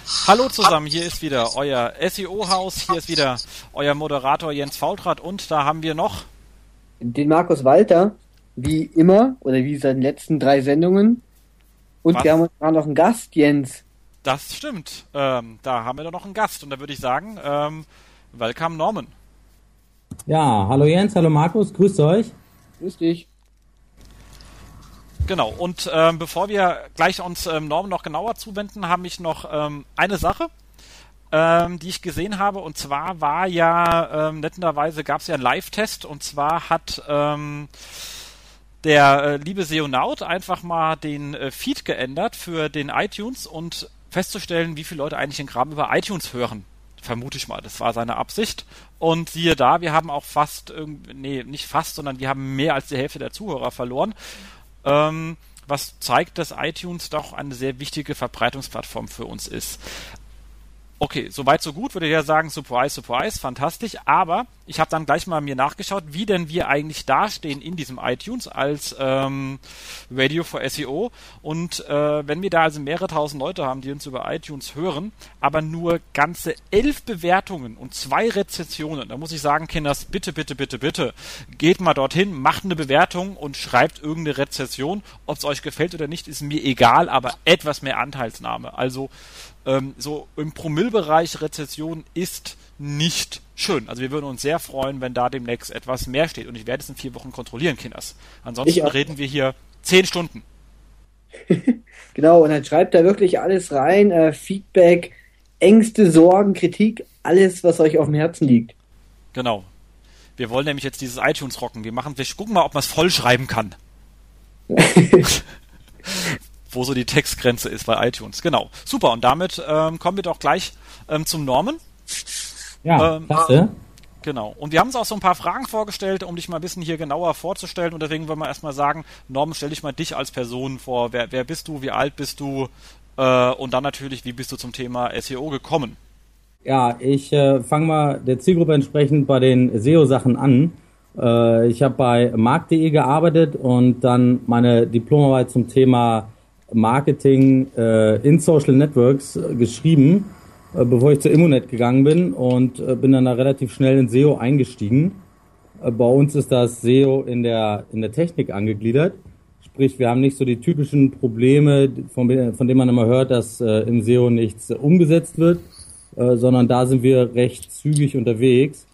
Hallo zusammen, hier ist wieder euer SEO-Haus, hier ist wieder euer Moderator Jens Faultrat und da haben wir noch den Markus Walter, wie immer, oder wie seit den letzten 3 Sendungen. Und Was? wir haben uns gerade noch einen Gast, Jens. Das stimmt, da haben wir doch noch einen Gast und da würde ich sagen, welcome Norman. Ja, hallo Jens, hallo Markus, grüßt euch. Grüß dich. Genau, und bevor wir gleich uns Norman noch genauer zuwenden, habe ich noch eine Sache, die ich gesehen habe, und zwar war ja, netterweise gab es ja einen Live-Test, und zwar hat der liebe Seonaut einfach mal den Feed geändert für den iTunes und festzustellen, wie viele Leute eigentlich den Kram über iTunes hören. Vermute ich mal, das war seine Absicht. Und siehe da, wir haben auch nicht fast, sondern wir haben mehr als die Hälfte der Zuhörer verloren. Was zeigt, dass iTunes doch eine sehr wichtige Verbreitungsplattform für uns ist. Okay, soweit so gut, würde ich ja sagen, surprise, surprise, fantastisch, aber ich habe dann gleich mal mir nachgeschaut, wie denn wir eigentlich dastehen in diesem iTunes als Radio for SEO, und wenn wir da also mehrere tausend Leute haben, die uns über iTunes hören, aber nur ganze 11 Bewertungen und 2 Rezensionen, da muss ich sagen, Kinders, bitte, bitte, bitte, bitte, geht mal dorthin, macht eine Bewertung und schreibt irgendeine Rezension, ob es euch gefällt oder nicht, ist mir egal, aber etwas mehr Anteilsnahme, also so im Promillbereich Rezession ist nicht schön. Also wir würden uns sehr freuen, wenn da demnächst etwas mehr steht. Und ich werde es in 4 Wochen kontrollieren, Kinders. Ansonsten reden wir hier 10 Stunden. Genau, und dann schreibt da wirklich alles rein, Feedback, Ängste, Sorgen, Kritik, alles, was euch auf dem Herzen liegt. Genau. Wir wollen nämlich jetzt dieses iTunes rocken. Wir gucken mal, ob man es voll schreiben kann. Wo so die Textgrenze ist bei iTunes. Genau. Super. Und damit kommen wir doch gleich zum Norman. Ja, klasse. Genau. Und wir haben uns auch so ein paar Fragen vorgestellt, um dich mal ein bisschen hier genauer vorzustellen. Und deswegen wollen wir erstmal sagen, Norman, stell dich mal dich als Person vor. Wer bist du? Wie alt bist du? Und dann natürlich, wie bist du zum Thema SEO gekommen? Ja, ich fange mal der Zielgruppe entsprechend bei den SEO-Sachen an. Ich habe bei markt.de gearbeitet und dann meine Diplomarbeit zum Thema Marketing in Social Networks geschrieben, bevor ich zur Immonet gegangen bin, und bin dann da relativ schnell in SEO eingestiegen. Bei uns ist das SEO in der Technik angegliedert, sprich wir haben nicht so die typischen Probleme, von denen man immer hört, dass im SEO nichts umgesetzt wird, sondern da sind wir recht zügig unterwegs.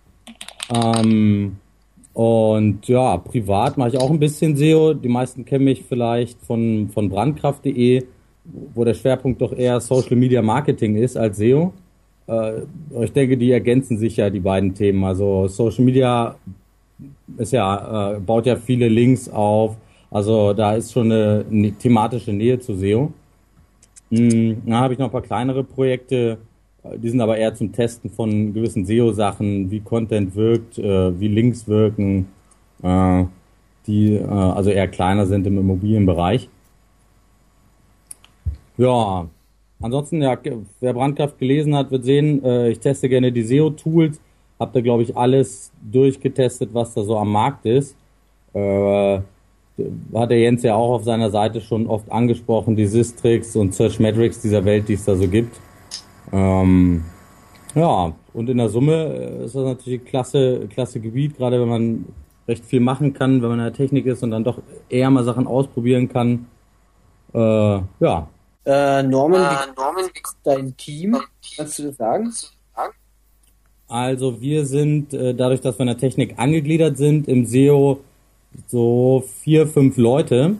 Und ja, privat mache ich auch ein bisschen SEO. Die meisten kennen mich vielleicht von brandkraft.de, wo der Schwerpunkt doch eher Social Media Marketing ist als SEO. Ich denke, die ergänzen sich ja, die beiden Themen. Also Social Media ist baut ja viele Links auf. Also da ist schon eine thematische Nähe zu SEO. Dann habe ich noch ein paar kleinere Projekte. Die sind aber eher zum Testen von gewissen SEO-Sachen, wie Content wirkt, wie Links wirken, die also eher kleiner sind im Immobilienbereich. Ja, ansonsten, ja, wer Brandkraft gelesen hat, wird sehen, ich teste gerne die SEO-Tools, habe da, glaube ich, alles durchgetestet, was da so am Markt ist. Hat der Jens ja auch auf seiner Seite schon oft angesprochen, die Sistrix und Searchmetrics dieser Welt, die es da so gibt. Ja, und in der Summe ist das natürlich ein klasse Gebiet, gerade wenn man recht viel machen kann, wenn man in der Technik ist und dann doch eher mal Sachen ausprobieren kann. Ja. Norman, wie ist dein Team? Kannst du das sagen? Also wir sind, dadurch, dass wir in der Technik angegliedert sind, im SEO so 4, 5 Leute.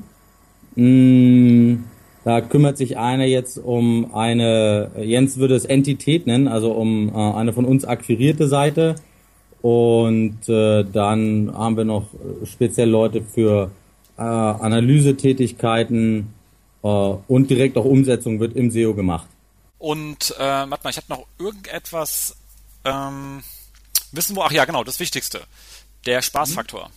Da kümmert sich einer jetzt um eine, Jens würde es Entität nennen, also um eine von uns akquirierte Seite. Und dann haben wir noch speziell Leute für Analysetätigkeiten und direkt auch Umsetzung wird im SEO gemacht. Und warte mal, ich habe noch irgendetwas ach ja, genau, das Wichtigste. Der Spaßfaktor.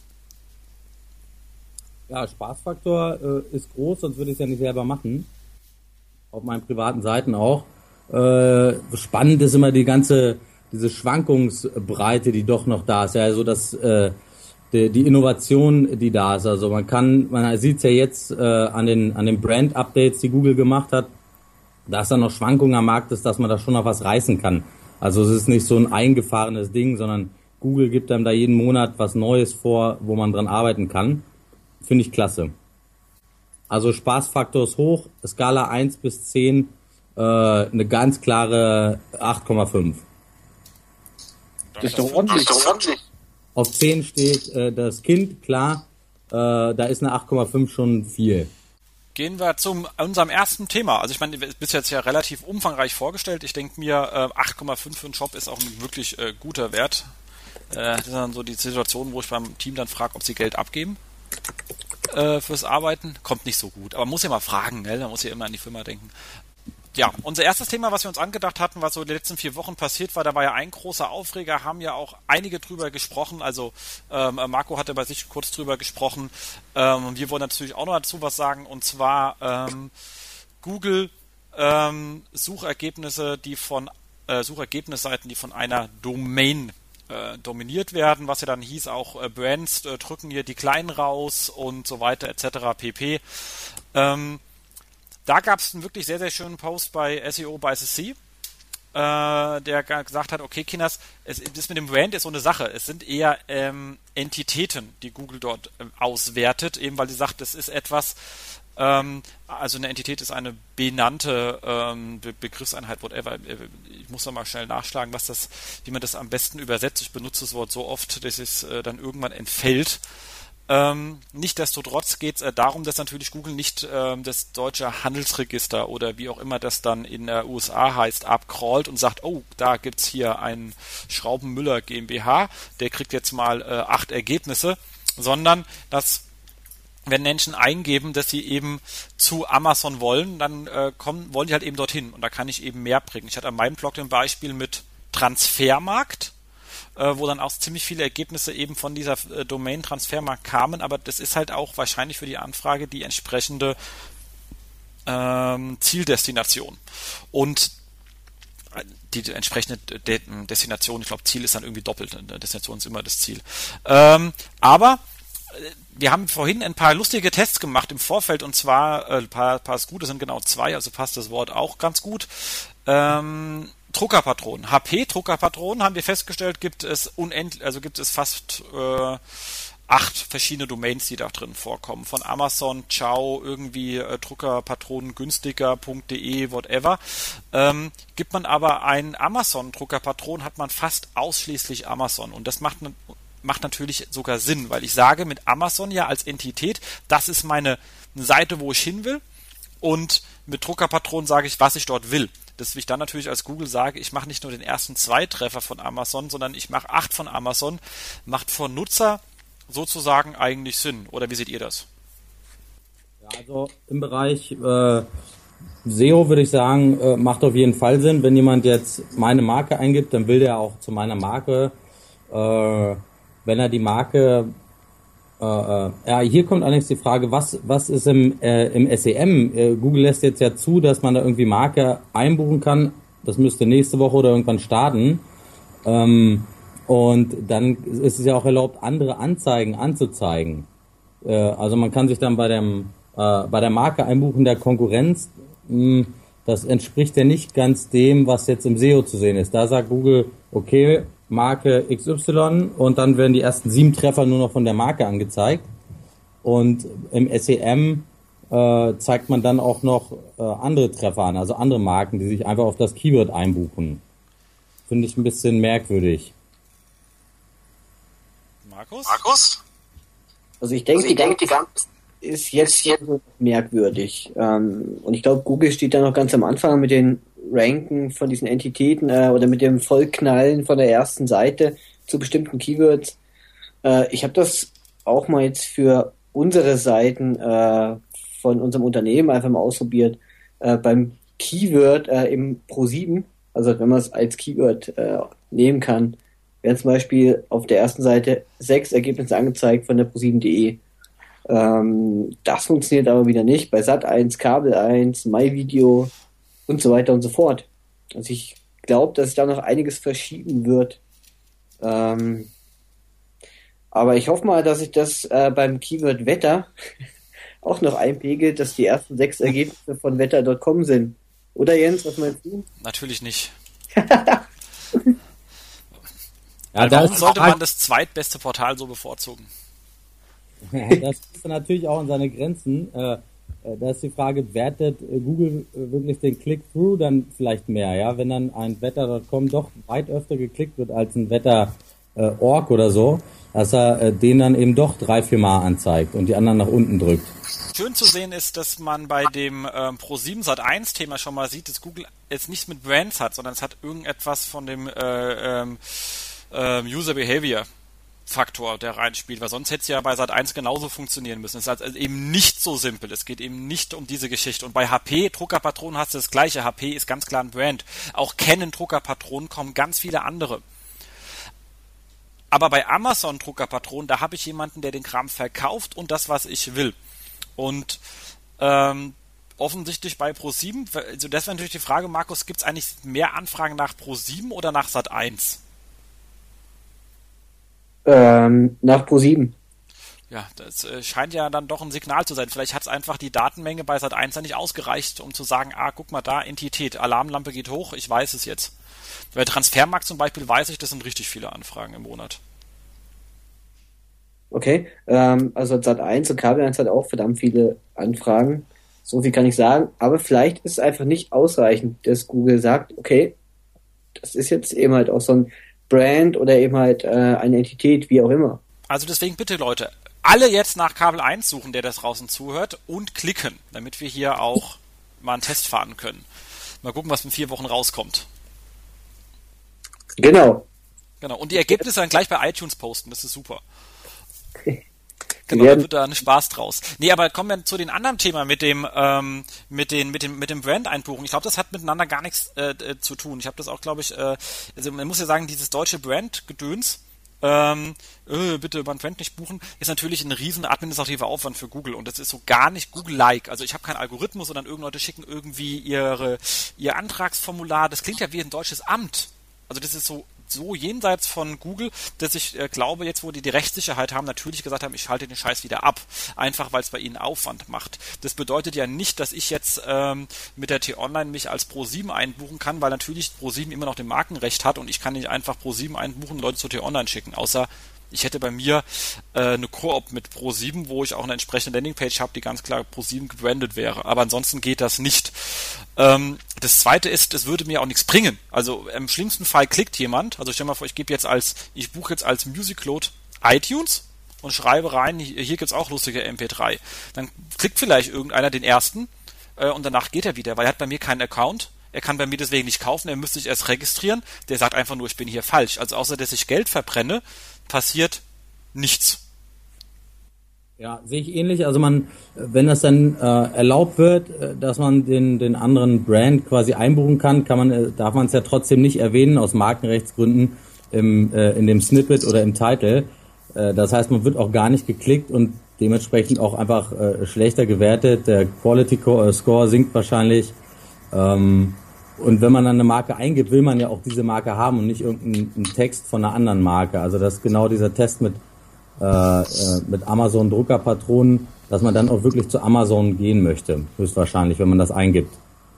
Ja, Spaßfaktor ist groß, sonst würde ich es ja nicht selber machen. Auf meinen privaten Seiten auch. Spannend ist immer diese Schwankungsbreite, die doch noch da ist. Ja, also die Innovation, die da ist. Also man sieht es ja jetzt an den Brand-Updates, die Google gemacht hat. da es dann noch Schwankungen am Markt ist, dass man da schon noch was reißen kann. Also es ist nicht so ein eingefahrenes Ding, sondern Google gibt einem da jeden Monat was Neues vor, wo man dran arbeiten kann. Finde ich klasse. Also Spaßfaktor ist hoch, Skala 1 bis 10, eine ganz klare 8,5. Das ist doch ordentlich. Auf 10 steht das Kind, klar, da ist eine 8,5 schon viel. Gehen wir zu unserem ersten Thema. Also ich meine, du bist jetzt ja relativ umfangreich vorgestellt. Ich denke mir, 8,5 für einen Shop ist auch ein wirklich guter Wert. Das sind dann so die Situationen, wo ich beim Team dann frage, ob sie Geld abgeben fürs Arbeiten. Kommt nicht so gut. Aber man muss ja mal fragen, gell? Man muss ja immer an die Firma denken. Ja, unser erstes Thema, was wir uns angedacht hatten, was so die letzten 4 Wochen passiert war, da war ja ein großer Aufreger, haben ja auch einige drüber gesprochen, also Marco hatte bei sich kurz drüber gesprochen, wir wollen natürlich auch noch dazu was sagen, und zwar Google Suchergebnisse, Suchergebnisseiten, die von einer Domain dominiert werden, was ja dann hieß, auch Brands drücken hier die Kleinen raus und so weiter etc. pp. Da gab es einen wirklich sehr, sehr schönen Post bei SEO by SSC, der gesagt hat, okay, Kinders, das mit dem Brand ist so eine Sache. Es sind eher Entitäten, die Google dort auswertet, eben weil sie sagt, das ist etwas, also eine Entität ist eine benannte Begriffseinheit, whatever. Ich muss noch mal schnell nachschlagen, wie man das am besten übersetzt. Ich benutze das Wort so oft, dass es dann irgendwann entfällt. Nichtsdestotrotz geht es darum, dass natürlich Google nicht das deutsche Handelsregister oder wie auch immer das dann in der USA heißt, abcrawlt und sagt, oh, da gibt's hier einen Schraubenmüller GmbH, der kriegt jetzt mal 8 Ergebnisse, sondern dass wenn Menschen eingeben, dass sie eben zu Amazon wollen, dann wollen die halt eben dorthin und da kann ich eben mehr bringen. Ich hatte an meinem Blog ein Beispiel mit Transfermarkt, wo dann auch ziemlich viele Ergebnisse eben von dieser Domain Transfermarkt kamen, aber das ist halt auch wahrscheinlich für die Anfrage die entsprechende Zieldestination. Und die entsprechende Destination, ich glaube Ziel ist dann irgendwie doppelt, Destination ist immer das Ziel. Aber wir haben vorhin ein paar lustige Tests gemacht im Vorfeld, und zwar ein paar gute, sind genau 2, also passt das Wort auch ganz gut. Druckerpatronen. HP-Druckerpatronen haben wir festgestellt, gibt es fast 8 verschiedene Domains, die da drin vorkommen. Von Amazon, Ciao, irgendwie Druckerpatronen günstiger.de, whatever. Gibt man aber einen Amazon-Druckerpatron, hat man fast ausschließlich Amazon. Und das macht natürlich sogar Sinn, weil ich sage mit Amazon ja als Entität, das ist meine Seite, wo ich hin will. Und mit Druckerpatronen sage ich, was ich dort will. Dass ich dann natürlich als Google sage, ich mache nicht nur den ersten 2 Treffer von Amazon, sondern ich mache 8 von Amazon, macht von Nutzer sozusagen eigentlich Sinn. Oder wie seht ihr das? Ja, also im Bereich SEO würde ich sagen, macht auf jeden Fall Sinn. Wenn jemand jetzt meine Marke eingibt, dann will der auch zu meiner Marke, wenn er die Marke hier kommt allerdings die Frage, was ist im SEM? Google lässt jetzt ja zu, dass man da irgendwie Marke einbuchen kann. Das müsste nächste Woche oder irgendwann starten. Und dann ist es ja auch erlaubt, andere Anzeigen anzuzeigen. Also man kann sich dann bei der Marke einbuchen der Konkurrenz. Das entspricht ja nicht ganz dem, was jetzt im SEO zu sehen ist. Da sagt Google, okay, Marke XY und dann werden die ersten 7 Treffer nur noch von der Marke angezeigt. Und im SEM zeigt man dann auch noch andere Treffer an, also andere Marken, die sich einfach auf das Keyword einbuchen. Finde ich ein bisschen merkwürdig. Markus? Also ich denke, die ganze ist jetzt merkwürdig. Und ich glaube, Google steht da noch ganz am Anfang mit den Ranken von diesen Entitäten oder mit dem Vollknallen von der ersten Seite zu bestimmten Keywords. Ich habe das auch mal jetzt für unsere Seiten von unserem Unternehmen einfach mal ausprobiert. Beim Keyword im Pro7, also wenn man es als Keyword nehmen kann, werden zum Beispiel auf der ersten Seite 6 Ergebnisse angezeigt von der Pro7.de. Das funktioniert aber wieder nicht bei Sat1, Kabel 1, MyVideo und so weiter und so fort. Also ich glaube, dass sich da noch einiges verschieben wird. Aber ich hoffe mal, dass sich das beim Keyword Wetter auch noch einpegelt, dass die ersten 6 Ergebnisse von wetter.com sind. Oder Jens, was meinst du? Natürlich nicht. Ja, warum sollte man das zweitbeste Portal so bevorzugen? Das ist natürlich auch an seine Grenzen. Da ist die Frage, wertet Google wirklich den Click-Through dann vielleicht mehr, ja? Wenn dann ein Wetter.com doch weit öfter geklickt wird als ein Wetter.org oder so, dass er den dann eben doch 3-4 Mal anzeigt und die anderen nach unten drückt. Schön zu sehen ist, dass man bei dem Pro7 Sat.1 Thema schon mal sieht, dass Google jetzt nicht mit Brands hat, sondern es hat irgendetwas von dem User Behavior Faktor, der reinspielt, weil sonst hätte es ja bei Sat.1 genauso funktionieren müssen. Es ist also eben nicht so simpel. Es geht eben nicht um diese Geschichte. Und bei HP, Druckerpatronen, hast du das gleiche. HP ist ganz klar ein Brand. Auch Canon Druckerpatronen kommen ganz viele andere. Aber bei Amazon Druckerpatronen, da habe ich jemanden, der den Kram verkauft und das, was ich will. Und offensichtlich bei Pro7, also das wäre natürlich die Frage, Markus, gibt es eigentlich mehr Anfragen nach Pro7 oder nach Sat.1? Nach Pro7. Ja, das scheint ja dann doch ein Signal zu sein. Vielleicht hat es einfach die Datenmenge bei Sat.1 ja nicht ausgereicht, um zu sagen, guck mal da, Entität, Alarmlampe geht hoch, ich weiß es jetzt. Bei Transfermarkt zum Beispiel weiß ich, das sind richtig viele Anfragen im Monat. Okay, also Sat.1 und Kabel 1 hat auch verdammt viele Anfragen. So viel kann ich sagen. Aber vielleicht ist es einfach nicht ausreichend, dass Google sagt, okay, das ist jetzt eben halt auch so ein Brand oder eben halt eine Entität, wie auch immer. Also deswegen bitte Leute, alle jetzt nach Kabel 1 suchen, der das draußen zuhört und klicken, damit wir hier auch mal einen Test fahren können. Mal gucken, was in 4 Wochen rauskommt. Genau. Und die Ergebnisse dann gleich bei iTunes posten, das ist super. Genau, da wird da ein Spaß draus. Nee, aber kommen wir zu den anderen Themen mit dem Brand-Einbuchen. Ich glaube, das hat miteinander gar nichts zu tun. Ich habe das auch, glaube ich, also man muss ja sagen, dieses deutsche Brand-Gedöns, bitte beim Brand nicht buchen, ist natürlich ein riesen administrativer Aufwand für Google und das ist so gar nicht Google-like. Also ich habe keinen Algorithmus, sondern irgendeine Leute schicken irgendwie ihr Antragsformular. Das klingt ja wie ein deutsches Amt. Also das ist so jenseits von Google, dass ich glaube, jetzt wo die Rechtssicherheit haben, natürlich gesagt haben, ich schalte den Scheiß wieder ab. Einfach, weil es bei ihnen Aufwand macht. Das bedeutet ja nicht, dass ich jetzt mit der T-Online mich als Pro7 einbuchen kann, weil natürlich Pro7 immer noch den Markenrecht hat und ich kann nicht einfach Pro7 einbuchen und Leute zur T-Online schicken, außer ich hätte bei mir eine Koop mit Pro7, wo ich auch eine entsprechende Landingpage habe, die ganz klar Pro7 gebrandet wäre. Aber ansonsten geht das nicht. Das Zweite ist, es würde mir auch nichts bringen. Also im schlimmsten Fall klickt jemand, also stell mal vor, ich buche jetzt als Musicload iTunes und schreibe rein, hier gibt's auch lustige MP3. Dann klickt vielleicht irgendeiner den ersten und danach geht er wieder, weil er hat bei mir keinen Account. Er kann bei mir deswegen nicht kaufen, er müsste sich erst registrieren. Der sagt einfach nur, ich bin hier falsch. Also außer, dass ich Geld verbrenne, passiert nichts. Ja, sehe ich ähnlich. Also wenn das dann erlaubt wird, dass man den anderen Brand quasi einbuchen kann, darf man es ja trotzdem nicht erwähnen aus Markenrechtsgründen in dem Snippet oder im Title. Das heißt, man wird auch gar nicht geklickt und dementsprechend auch einfach schlechter gewertet. Der Quality Score sinkt wahrscheinlich. Und wenn man dann eine Marke eingibt, will man ja auch diese Marke haben und nicht irgendeinen Text von einer anderen Marke. Also das ist genau dieser Test mit Amazon Druckerpatronen, dass man dann auch wirklich zu Amazon gehen möchte, höchstwahrscheinlich, wenn man das eingibt.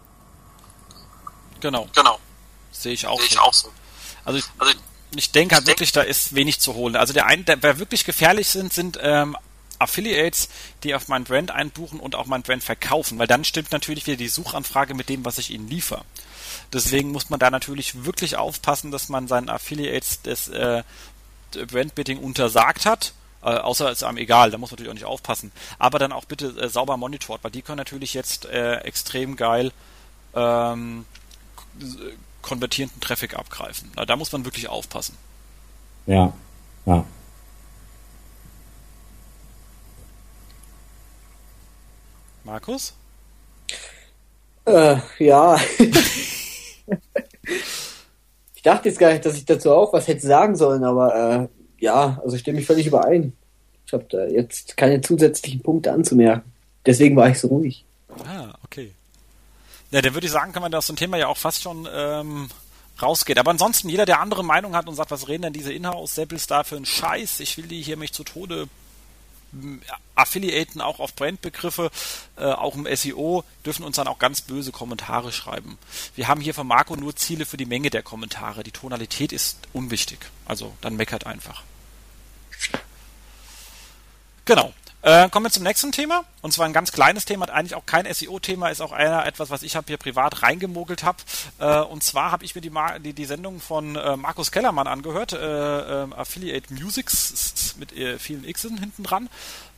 Genau. Sehe ich auch so. Also ich denke halt wirklich, da ist wenig zu holen. Also wer wirklich gefährlich sind Affiliates, die auf mein Brand einbuchen und auch mein Brand verkaufen, weil dann stimmt natürlich wieder die Suchanfrage mit dem, was ich ihnen liefere. Deswegen muss man da natürlich wirklich aufpassen, dass man seinen Affiliates das Brandbidding untersagt hat, außer es ist einem egal, da muss man natürlich auch nicht aufpassen. Aber dann auch bitte sauber monitort, weil die können natürlich jetzt extrem geil konvertierenden Traffic abgreifen. Da muss man wirklich aufpassen. Ja. Markus? Ja. Ich dachte jetzt gar nicht, dass ich dazu auch was hätte sagen sollen, aber also stimme ich völlig überein. Ich habe da jetzt keine zusätzlichen Punkte anzumerken. Deswegen war ich so ruhig. Okay. Ja, dann würde ich sagen, kann man das so ein Thema ja auch fast schon rausgeht. Aber ansonsten, jeder, der andere Meinung hat und sagt, was reden denn diese Inhouse-Samples da für einen Scheiß? Ich will die hier mich zu Tode Affiliaten auch auf Brandbegriffe, auch im SEO, dürfen uns dann auch ganz böse Kommentare schreiben. Wir haben hier von Marco nur Ziele für die Menge der Kommentare. Die Tonalität ist unwichtig. Also dann meckert einfach. Genau. Kommen wir zum nächsten Thema, und zwar ein ganz kleines Thema, eigentlich auch kein SEO-Thema, ist auch etwas, was ich hier privat reingemogelt habe. Und zwar habe ich mir die Sendung von Markus Kellermann angehört, Affiliate Musics mit vielen Xen hinten dran,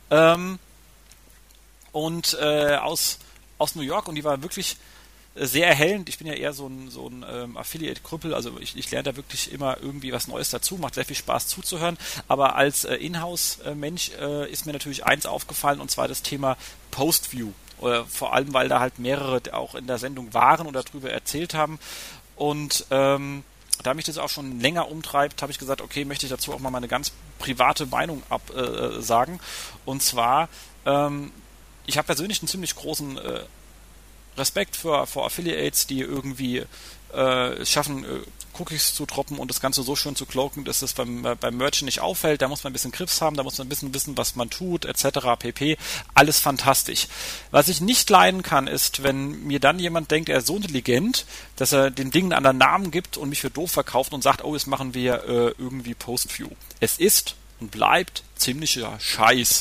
aus New York, und die war wirklich sehr erhellend. Ich bin ja eher so ein Affiliate-Krüppel, also ich lerne da wirklich immer irgendwie was Neues dazu, macht sehr viel Spaß zuzuhören, aber als Inhouse-Mensch ist mir natürlich eins aufgefallen, und zwar das Thema Post-View, vor allem, weil da halt mehrere auch in der Sendung waren oder darüber erzählt haben, und da mich das auch schon länger umtreibt, habe ich gesagt, okay, möchte ich dazu auch mal meine ganz private Meinung sagen, und zwar ich habe persönlich einen ziemlich großen Respekt vor Affiliates, die irgendwie schaffen, Cookies zu droppen und das Ganze so schön zu cloaken, dass es beim Merchant nicht auffällt. Da muss man ein bisschen Grips haben, da muss man ein bisschen wissen, was man tut, etc. pp. Alles fantastisch. Was ich nicht leiden kann, ist, wenn mir dann jemand denkt, er ist so intelligent, dass er den Dingen einen anderen Namen gibt und mich für doof verkauft und sagt, oh, jetzt machen wir irgendwie Post-View. Es ist und bleibt ziemlicher Scheiß.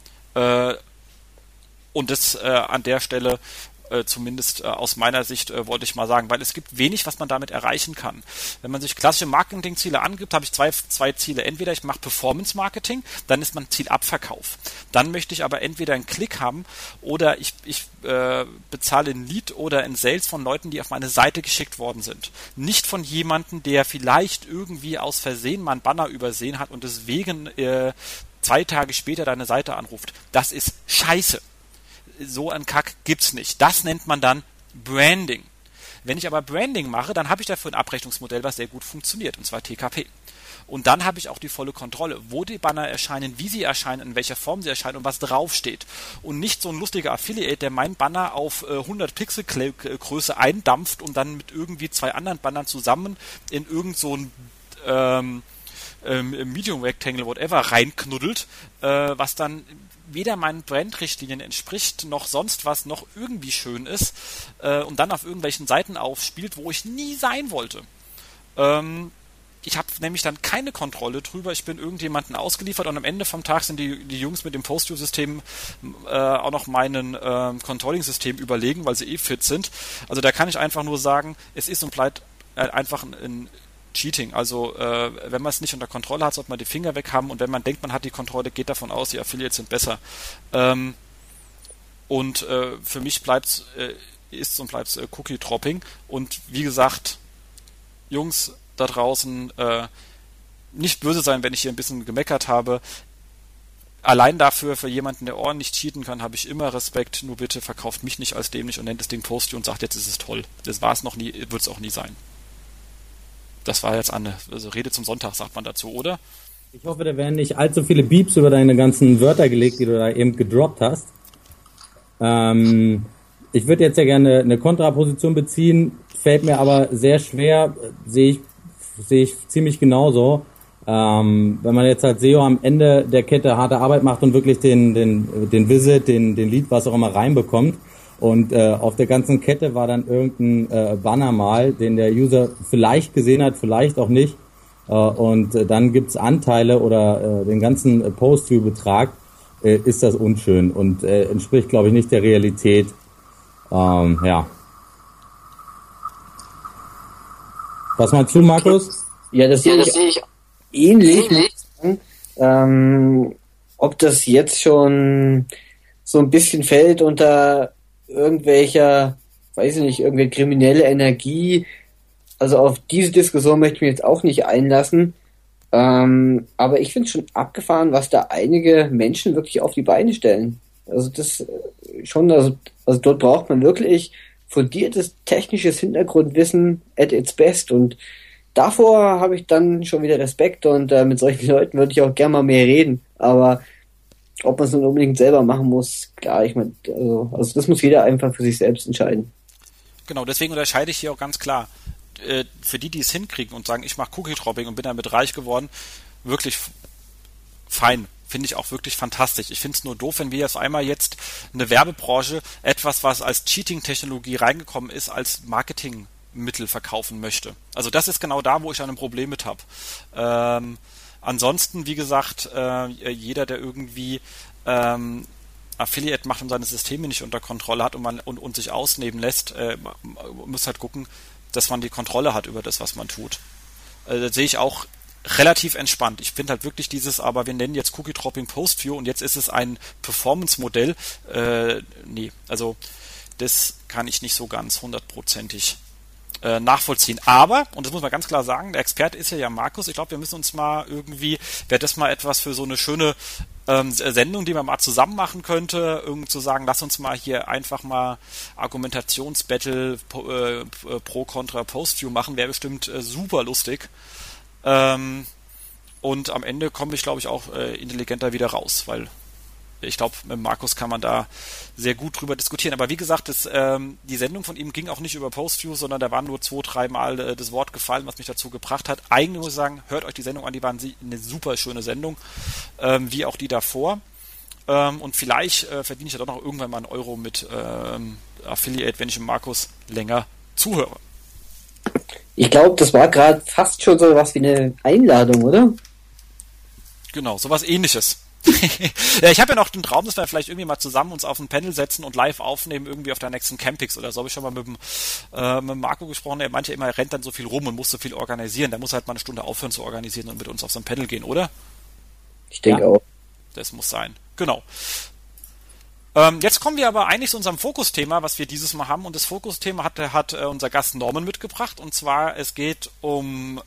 Und das an der Stelle zumindest aus meiner Sicht wollte ich mal sagen, weil es gibt wenig, was man damit erreichen kann. Wenn man sich klassische Marketingziele angibt, habe ich zwei Ziele. Entweder ich mache Performance-Marketing, dann ist mein Ziel Abverkauf. Dann möchte ich aber entweder einen Klick haben oder ich bezahle ein Lead oder ein Sales von Leuten, die auf meine Seite geschickt worden sind. Nicht von jemandem, der vielleicht irgendwie aus Versehen mal einen Banner übersehen hat und deswegen 2 Tage später deine Seite anruft. Das ist scheiße. So ein Kack gibt's nicht. Das nennt man dann Branding. Wenn ich aber Branding mache, dann habe ich dafür ein Abrechnungsmodell, was sehr gut funktioniert, und zwar TKP. Und dann habe ich auch die volle Kontrolle, wo die Banner erscheinen, wie sie erscheinen, in welcher Form sie erscheinen und was draufsteht. Und nicht so ein lustiger Affiliate, der mein Banner auf 100 Pixel Größe eindampft und dann mit irgendwie 2 anderen Bannern zusammen in irgend so ein Medium Rectangle, whatever, reinknuddelt, was dann weder meinen Brandrichtlinien entspricht, noch sonst was, noch irgendwie schön ist, und dann auf irgendwelchen Seiten aufspielt, wo ich nie sein wollte. Ich habe nämlich dann keine Kontrolle drüber, ich bin irgendjemanden ausgeliefert, und am Ende vom Tag sind die Jungs mit dem Post-View-System auch noch meinen Controlling-System überlegen, weil sie fit sind. Also da kann ich einfach nur sagen, es ist und bleibt einfach ein Cheating. Also wenn man es nicht unter Kontrolle hat, sollte man die Finger weg haben, und wenn man denkt, man hat die Kontrolle, geht davon aus, die Affiliates sind besser. Und für mich bleibt Cookie-Dropping, und wie gesagt, Jungs da draußen, nicht böse sein, wenn ich hier ein bisschen gemeckert habe. Allein dafür, für jemanden, der ordentlich cheaten kann, habe ich immer Respekt. Nur bitte verkauft mich nicht als dämlich und nennt das Ding Post-View und sagt, jetzt ist es toll. Das war es noch nie, wird es auch nie sein. Das war jetzt also Rede zum Sonntag, sagt man dazu, oder? Ich hoffe, da werden nicht allzu viele Beeps über deine ganzen Wörter gelegt, die du da eben gedroppt hast. Ich würde jetzt ja gerne eine Kontraposition beziehen, fällt mir aber sehr schwer, sehe ich ziemlich genauso. Wenn man jetzt als SEO am Ende der Kette harte Arbeit macht und wirklich den Visit, den Lead, was auch immer reinbekommt, und auf der ganzen Kette war dann irgendein Banner mal, den der User vielleicht gesehen hat, vielleicht auch nicht. Und dann gibt's Anteile oder den ganzen Post-View-Betrag, ist das unschön und entspricht, glaube ich, nicht der Realität. Ja. Was meinst du, Markus? Ja, das sehe ich ähnlich. Ob das jetzt schon so ein bisschen fällt unter irgendwelche kriminelle Energie. Also auf diese Diskussion möchte ich mich jetzt auch nicht einlassen. Aber ich finde es schon abgefahren, was da einige Menschen wirklich auf die Beine stellen. Also das schon, also dort braucht man wirklich fundiertes technisches Hintergrundwissen at its best, und davor habe ich dann schon wieder Respekt, und mit solchen Leuten würde ich auch gerne mal mehr reden. Aber ob man es nun unbedingt selber machen muss, klar, ich meine, also das muss jeder einfach für sich selbst entscheiden. Genau, deswegen unterscheide ich hier auch ganz klar. Für die es hinkriegen und sagen, ich mache Cookie-Dropping und bin damit reich geworden, wirklich fein. finde ich auch wirklich fantastisch. Ich finde es nur doof, wenn wir auf einmal jetzt eine Werbebranche etwas, was als Cheating-Technologie reingekommen ist, als Marketingmittel verkaufen möchte. Also das ist genau da, wo ich ein Problem mit habe. Ansonsten, wie gesagt, jeder, der irgendwie Affiliate macht und seine Systeme nicht unter Kontrolle hat und sich ausnehmen lässt, muss halt gucken, dass man die Kontrolle hat über das, was man tut. Das sehe ich auch relativ entspannt. Ich finde halt wirklich aber wir nennen jetzt Cookie Dropping Post View und jetzt ist es ein Performance-Modell. Nee, also das kann ich nicht so ganz hundertprozentig nachvollziehen. Aber, und das muss man ganz klar sagen, der Experte ist ja Markus, ich glaube, wir müssen uns mal wäre das mal etwas für so eine schöne Sendung, die man mal zusammen machen könnte, irgendwie zu sagen, lass uns mal hier einfach mal Argumentationsbattle pro Contra Post-View machen, wäre bestimmt super lustig. Und am Ende komme ich, glaube ich, auch intelligenter wieder raus, weil ich glaube, mit Markus kann man da sehr gut drüber diskutieren. Aber wie gesagt, die Sendung von ihm ging auch nicht über Postview, sondern da waren nur 2-3 Mal das Wort gefallen, was mich dazu gebracht hat. Eigentlich muss ich sagen, hört euch die Sendung an, die waren eine super schöne Sendung, wie auch die davor. Und vielleicht verdiene ich ja doch noch irgendwann mal einen Euro mit Affiliate, wenn ich dem Markus länger zuhöre. Ich glaube, das war gerade fast schon so was wie eine Einladung, oder? Genau, sowas Ähnliches. Ja, ich habe ja noch den Traum, dass wir vielleicht irgendwie mal zusammen uns auf ein Panel setzen und live aufnehmen, irgendwie auf der nächsten Campix oder so. Habe ich schon mal mit dem Marco gesprochen, er meinte immer, er rennt dann so viel rum und muss so viel organisieren. Der muss halt mal eine Stunde aufhören zu organisieren und mit uns auf so ein Panel gehen, oder? Ich denke auch. Das muss sein, genau. Jetzt kommen wir aber eigentlich zu unserem Fokusthema, was wir dieses Mal haben. Und das Fokusthema hat unser Gast Norman mitgebracht. Und zwar, es geht um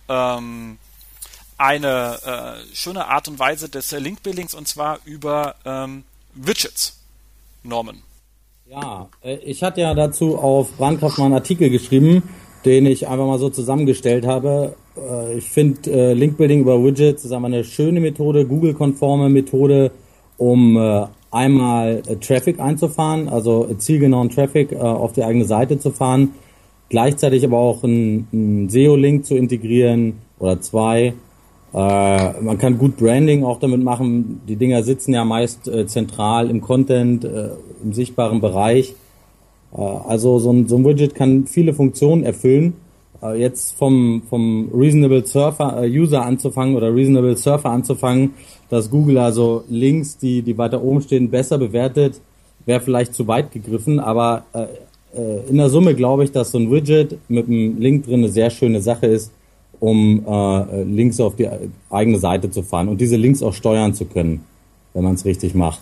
eine schöne Art und Weise des Link-Buildings, und zwar über Widgets. Norman. Ja, ich hatte ja dazu auf Brandkraft mal einen Artikel geschrieben, den ich einfach mal so zusammengestellt habe. Ich finde Link-Building über Widgets ist einfach eine schöne Methode, Google-konforme Methode, um einmal Traffic einzufahren, also zielgenauen Traffic auf die eigene Seite zu fahren, gleichzeitig aber auch einen SEO-Link zu integrieren oder 2. Man kann gut Branding auch damit machen. Die Dinger sitzen ja meist zentral im Content, im sichtbaren Bereich. Also so ein Widget kann viele Funktionen erfüllen. Jetzt vom Reasonable Surfer User anzufangen oder Reasonable Surfer anzufangen, dass Google also Links, die weiter oben stehen, besser bewertet, wäre vielleicht zu weit gegriffen, aber in der Summe glaube ich, dass so ein Widget mit einem Link drin eine sehr schöne Sache ist, um Links auf die eigene Seite zu fahren und diese Links auch steuern zu können, wenn man es richtig macht.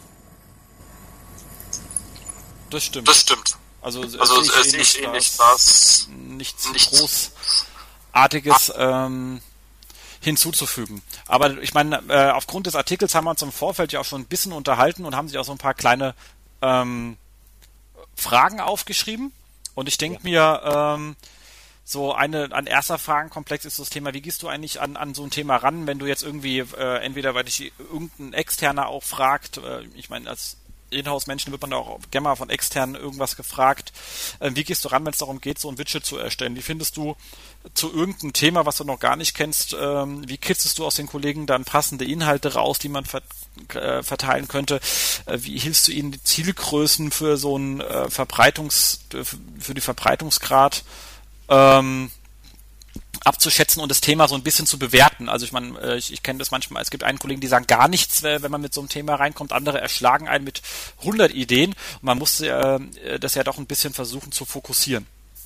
Das stimmt. Also sehe ich ähnlich, dass nichts Großartiges hinzuzufügen. Aber ich meine, aufgrund des Artikels haben wir uns im Vorfeld ja auch schon ein bisschen unterhalten und haben sich auch so ein paar kleine Fragen aufgeschrieben. Und ich denke mir, so ein erster Fragenkomplex ist das Thema, wie gehst du eigentlich an so ein Thema ran, wenn du jetzt irgendwie, entweder weil dich irgendein Externer auch fragt, ich meine, als Inhouse-Menschen wird man da auch gerne mal von externen irgendwas gefragt. Wie gehst du ran, wenn es darum geht, so ein Widget zu erstellen? Wie findest du zu irgendeinem Thema, was du noch gar nicht kennst, wie kitzelst du aus den Kollegen dann passende Inhalte raus, die man verteilen könnte? Wie hilfst du ihnen, die Zielgrößen für so einen für die Verbreitungsgrad abzuschätzen und das Thema so ein bisschen zu bewerten. Also ich meine, ich kenne das manchmal, es gibt einen Kollegen, die sagen gar nichts, wenn man mit so einem Thema reinkommt, andere erschlagen einen mit 100 Ideen und man muss das ja doch ein bisschen versuchen zu fokussieren.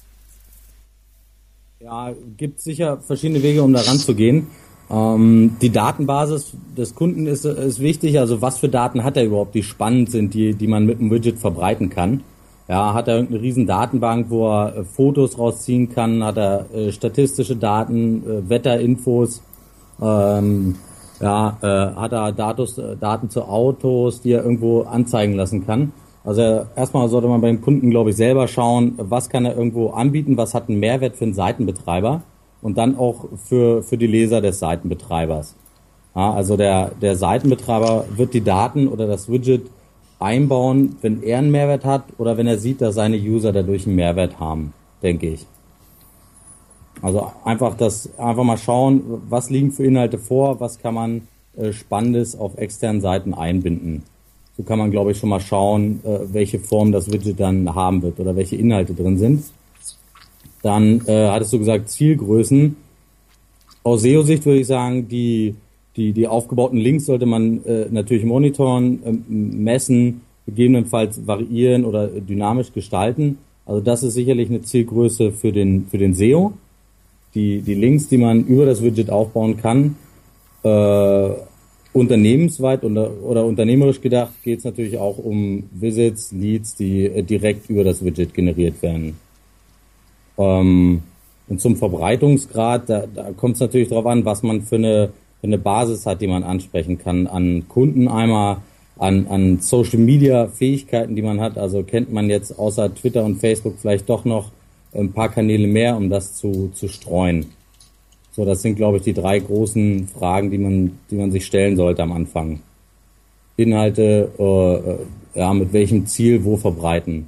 Ja, gibt sicher verschiedene Wege, um da ranzugehen. Die Datenbasis des Kunden ist wichtig, also was für Daten hat er überhaupt, die spannend sind, die man mit einem Widget verbreiten kann. Ja, hat er irgendeine riesen Datenbank, wo er Fotos rausziehen kann, hat er statistische Daten, Wetterinfos, hat er Daten zu Autos, die er irgendwo anzeigen lassen kann. Also erstmal sollte man beim Kunden, glaube ich, selber schauen, was kann er irgendwo anbieten, was hat einen Mehrwert für einen Seitenbetreiber und dann auch für die Leser des Seitenbetreibers. Ja, also der Seitenbetreiber wird die Daten oder das Widget einbauen, wenn er einen Mehrwert hat oder wenn er sieht, dass seine User dadurch einen Mehrwert haben, denke ich. Also einfach mal schauen, was liegen für Inhalte vor, was kann man Spannendes auf externen Seiten einbinden. So kann man, glaube ich, schon mal schauen, welche Form das Widget dann haben wird oder welche Inhalte drin sind. Dann hattest du gesagt, Zielgrößen. Aus SEO-Sicht würde ich sagen, die aufgebauten Links sollte man natürlich monitoren, messen, gegebenenfalls variieren oder dynamisch gestalten. Also das ist sicherlich eine Zielgröße für den SEO. Die Links, die man über das Widget aufbauen kann, unternehmensweit oder unternehmerisch gedacht, geht es natürlich auch um Visits, Leads, die direkt über das Widget generiert werden. Und zum Verbreitungsgrad, da kommt es natürlich darauf an, was man für eine Basis hat, die man ansprechen kann. An Kunden einmal, an Social Media Fähigkeiten, die man hat. Also kennt man jetzt außer Twitter und Facebook vielleicht doch noch ein paar Kanäle mehr, um das zu streuen. So, das sind, glaube ich, die 3 großen Fragen, die man sich stellen sollte am Anfang. Inhalte, mit welchem Ziel, wo verbreiten.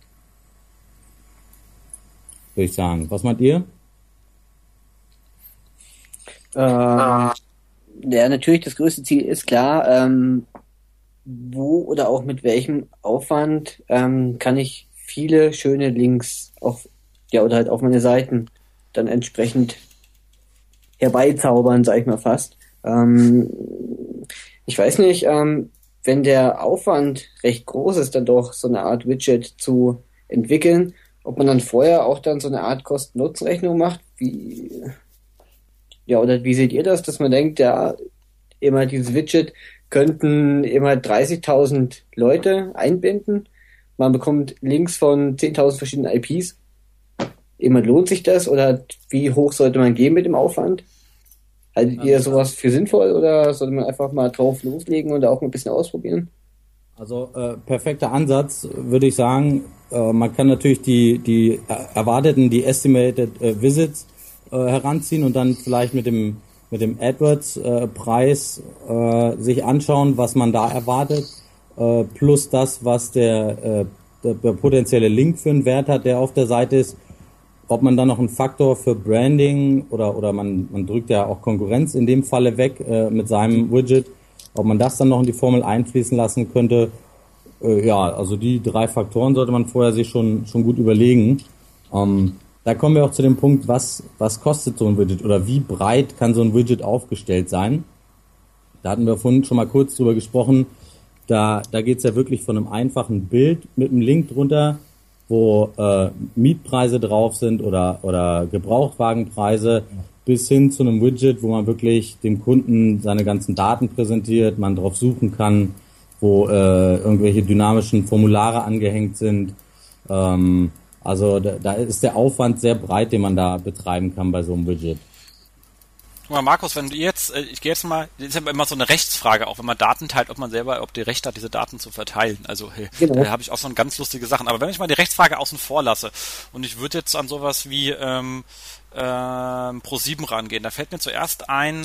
Würde ich sagen. Was meint ihr? Ja, natürlich, das größte Ziel ist klar, wo oder auch mit welchem Aufwand kann ich viele schöne Links oder halt auf meine Seiten dann entsprechend herbeizaubern, sag ich mal fast. Ich weiß nicht, wenn der Aufwand recht groß ist, dann doch so eine Art Widget zu entwickeln, ob man dann vorher auch dann so eine Art Kosten-Nutzen-Rechnung macht, wie seht ihr das, dass man denkt, ja, immer dieses Widget könnten immer 30.000 Leute einbinden, man bekommt Links von 10.000 verschiedenen IPs, immer lohnt sich das oder wie hoch sollte man gehen mit dem Aufwand? Haltet ihr sowas für sinnvoll oder sollte man einfach mal drauf loslegen und auch ein bisschen ausprobieren? Also perfekter Ansatz, würde ich sagen. Man kann natürlich die erwarteten, die estimated Visits heranziehen und dann vielleicht mit dem AdWords Preis sich anschauen, was man da erwartet, plus das, was der potenzielle Link für einen Wert hat, der auf der Seite ist. Ob man dann noch einen Faktor für Branding oder man drückt ja auch Konkurrenz in dem Falle weg mit seinem Widget, ob man das dann noch in die Formel einfließen lassen könnte. Also die 3 Faktoren sollte man vorher sich schon gut überlegen. Da kommen wir auch zu dem Punkt, was kostet so ein Widget oder wie breit kann so ein Widget aufgestellt sein. Da hatten wir vorhin schon mal kurz drüber gesprochen. Da geht's ja wirklich von einem einfachen Bild mit einem Link drunter, wo Mietpreise drauf sind oder Gebrauchtwagenpreise, bis hin zu einem Widget, wo man wirklich dem Kunden seine ganzen Daten präsentiert, man drauf suchen kann, wo irgendwelche dynamischen Formulare angehängt sind. Also da ist der Aufwand sehr breit, den man da betreiben kann bei so einem Widget. Guck mal, Markus, wenn du jetzt, ich gehe jetzt mal, das ist ja immer so eine Rechtsfrage, auch wenn man Daten teilt, ob die Rechte hat, diese Daten zu verteilen. Also genau. Da habe ich auch so ganz lustige Sachen. Aber wenn ich mal die Rechtsfrage außen vor lasse und ich würde jetzt an sowas wie Pro7 rangehen, da fällt mir zuerst ein,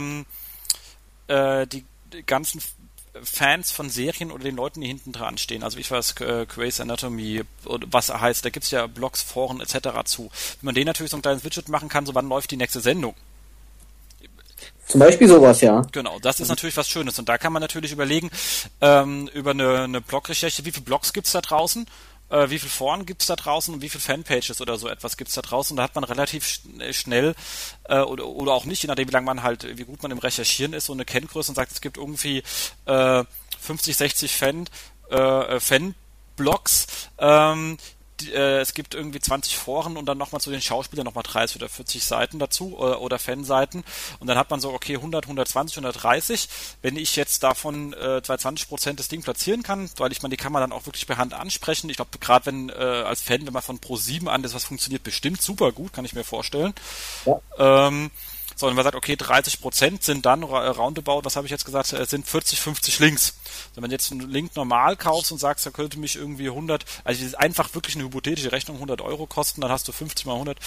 die ganzen Fans von Serien oder den Leuten, die hinten dran stehen. Also ich weiß, Grey's Anatomy, was er heißt, da gibt's ja Blogs, Foren etc. zu. Wenn man denen natürlich so ein kleines Widget machen kann, so wann läuft die nächste Sendung? Zum Beispiel sowas, ja. Genau, das ist natürlich was Schönes. Und da kann man natürlich überlegen, über eine Blog-Recherche, wie viele Blogs gibt's da draußen, wie viele Foren gibt's da draußen und wie viele Fanpages oder so etwas gibt's da draußen. Und da hat man relativ schnell oder auch nicht, je nachdem wie gut man im Recherchieren ist, so eine Kenngröße und sagt, es gibt irgendwie 50, 60 Fanblogs, es gibt irgendwie 20 Foren und dann nochmal zu den Schauspielern nochmal 30 oder 40 Seiten dazu oder Fanseiten und dann hat man so, okay, 100, 120, 130. Wenn ich jetzt davon 20% das Ding platzieren kann, weil die kann man dann auch wirklich per Hand ansprechen. Ich glaube, gerade als Fan, wenn man von Pro7 an das was funktioniert, bestimmt super gut, kann ich mir vorstellen. Ja. So, und man sagt, okay, 30% sind dann roundabout, was habe ich jetzt gesagt, sind 40, 50 Links. Also wenn du jetzt einen Link normal kaufst und sagst, da könnte mich irgendwie 100, also das ist einfach wirklich eine hypothetische Rechnung, 100 Euro kosten, dann hast du 50 mal 100,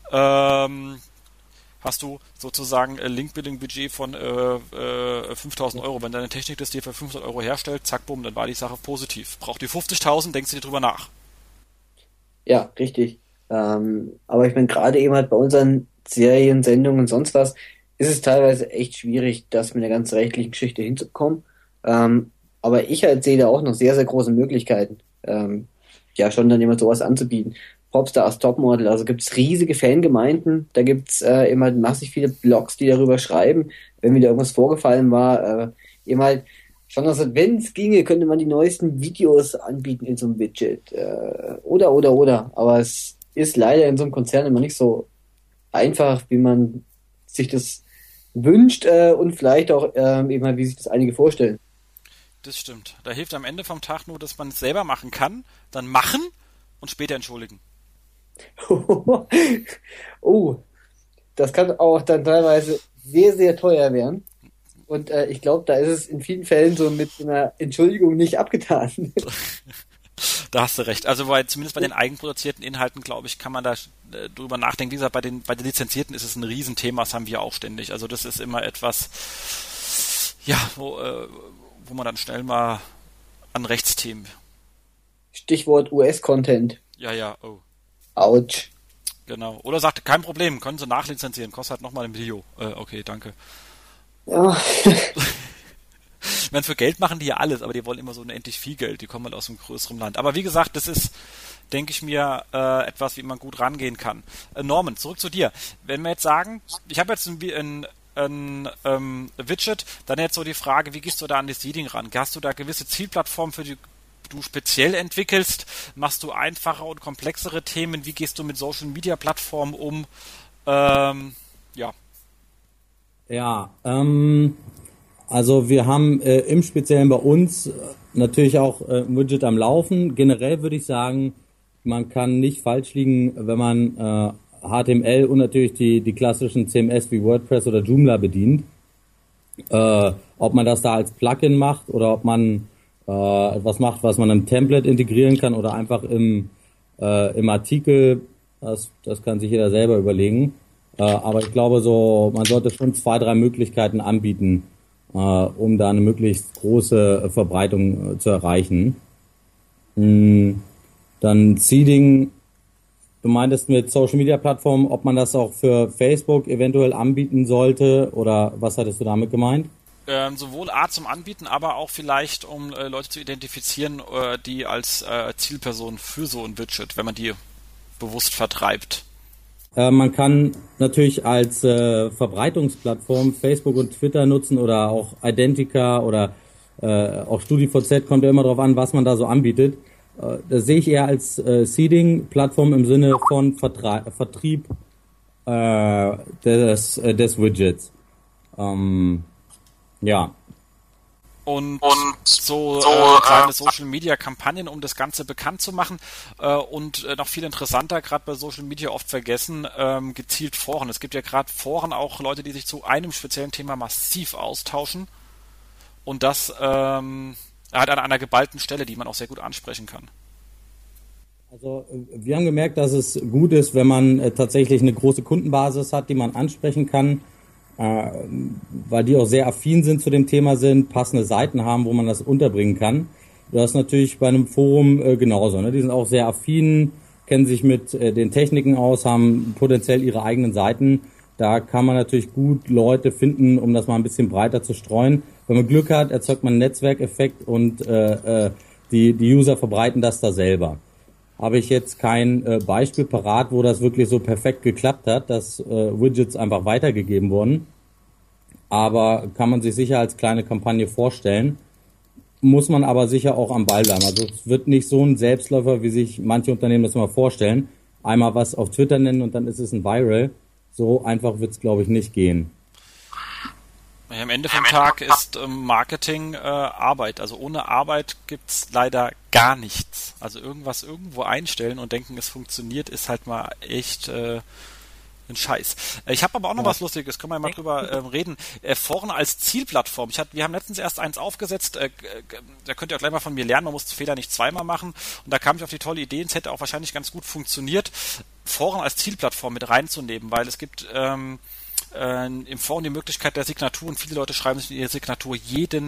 hast du sozusagen ein Link-Building-Budget von 5.000 Euro. Wenn deine Technik das dir für 500 Euro herstellt, zack, bumm, dann war die Sache positiv. Braucht die 50.000, denkst du dir drüber nach. Ja, richtig. Aber ich meine, gerade eben halt bei unseren Serien, Sendungen, sonst was, ist es teilweise echt schwierig, das mit der ganzen rechtlichen Geschichte hinzubekommen. Aber ich halt sehe da auch noch sehr, sehr große Möglichkeiten, ja schon dann immer sowas anzubieten. Popstars, Topmodel, also gibt's riesige Fangemeinden, da gibt's immer massig viele Blogs, die darüber schreiben, wenn wieder irgendwas vorgefallen war, eben halt schon, also wenn es ginge, könnte man die neuesten Videos anbieten in so einem Widget, oder, aber es ist leider in so einem Konzern immer nicht so einfach, wie man sich das wünscht, und vielleicht auch eben halt, wie sich das einige vorstellen. Das stimmt. Da hilft am Ende vom Tag nur, dass man es selber machen kann, dann machen und später entschuldigen. Oh, das kann auch dann teilweise sehr, sehr teuer werden. Und ich glaube, da ist es in vielen Fällen so mit einer Entschuldigung nicht abgetan. Da hast du recht. Also zumindest bei den eigenproduzierten Inhalten, glaube ich, kann man da drüber nachdenken. Wie gesagt, bei den Lizenzierten ist es ein Riesenthema, das haben wir auch ständig. Also das ist immer etwas, ja, wo man dann schnell mal an Rechtsthemen. Stichwort US-Content. Ja, oh. Autsch. Genau. Oder sagte, kein Problem, können Sie nachlizenzieren, kostet halt nochmal ein Video. Okay, danke. Ja. Ich meine, für Geld machen die ja alles, aber die wollen immer so unendlich viel Geld. Die kommen halt aus einem größeren Land. Aber wie gesagt, das ist, denke ich mir, etwas, wie man gut rangehen kann. Norman, zurück zu dir. Wenn wir jetzt sagen, ich habe jetzt ein Widget, dann jetzt so die Frage, wie gehst du da an das Seeding ran? Hast du da gewisse Zielplattformen, für die du speziell entwickelst? Machst du einfache und komplexere Themen? Wie gehst du mit Social-Media-Plattformen um? Ja. Ja, also wir haben im Speziellen bei uns natürlich auch ein Widget am Laufen. Generell würde ich sagen, man kann nicht falsch liegen, wenn man HTML und natürlich die klassischen CMS wie WordPress oder Joomla bedient. Ob man das da als Plugin macht oder ob man etwas macht, was man im Template integrieren kann oder einfach im Artikel, das kann sich jeder selber überlegen. Aber ich glaube so, man sollte schon 2, 3 Möglichkeiten anbieten, um da eine möglichst große Verbreitung zu erreichen. Dann Seeding, du meintest mit Social Media Plattformen, ob man das auch für Facebook eventuell anbieten sollte, oder was hattest du damit gemeint? Sowohl A zum Anbieten, aber auch vielleicht, um Leute zu identifizieren, die als Zielperson für so ein Widget, wenn man die bewusst vertreibt. Man kann natürlich als Verbreitungsplattform Facebook und Twitter nutzen oder auch Identica oder auch StudiVZ, kommt ja immer darauf an, was man da so anbietet. Das sehe ich eher als Seeding-Plattform im Sinne von Vertrieb des Widgets. Ja. Und so kleine Social-Media-Kampagnen, um das Ganze bekannt zu machen, und noch viel interessanter, gerade bei Social Media oft vergessen, gezielt Foren. Es gibt ja gerade Foren auch Leute, die sich zu einem speziellen Thema massiv austauschen, und das halt an einer geballten Stelle, die man auch sehr gut ansprechen kann. Also wir haben gemerkt, dass es gut ist, wenn man tatsächlich eine große Kundenbasis hat, die man ansprechen kann, weil die auch sehr affin sind zu dem Thema, passende Seiten haben, wo man das unterbringen kann. Das ist natürlich bei einem Forum genauso. Ne? Die sind auch sehr affin, kennen sich mit den Techniken aus, haben potenziell ihre eigenen Seiten. Da kann man natürlich gut Leute finden, um das mal ein bisschen breiter zu streuen. Wenn man Glück hat, erzeugt man einen Netzwerkeffekt und die User verbreiten das da selber. Habe ich jetzt kein Beispiel parat, wo das wirklich so perfekt geklappt hat, dass Widgets einfach weitergegeben wurden. Aber kann man sich sicher als kleine Kampagne vorstellen. Muss man aber sicher auch am Ball bleiben. Also es wird nicht so ein Selbstläufer, wie sich manche Unternehmen das mal vorstellen. Einmal was auf Twitter nennen und dann ist es ein Viral. So einfach wird es, glaube ich, nicht gehen. Am Ende vom Tag ist Marketing Arbeit. Also ohne Arbeit gibt's leider gar nichts. Also irgendwas irgendwo einstellen und denken, es funktioniert, ist halt mal echt ein Scheiß. Ich habe aber auch noch was Lustiges, können wir mal drüber reden. Foren als Zielplattform. Wir haben letztens erst eins aufgesetzt, da könnt ihr auch gleich mal von mir lernen, man muss Fehler nicht zweimal machen. Und da kam ich auf die tolle Idee, es hätte auch wahrscheinlich ganz gut funktioniert, Foren als Zielplattform mit reinzunehmen, weil es gibt im Forum die Möglichkeit der Signatur, und viele Leute schreiben sich in ihre Signatur jeden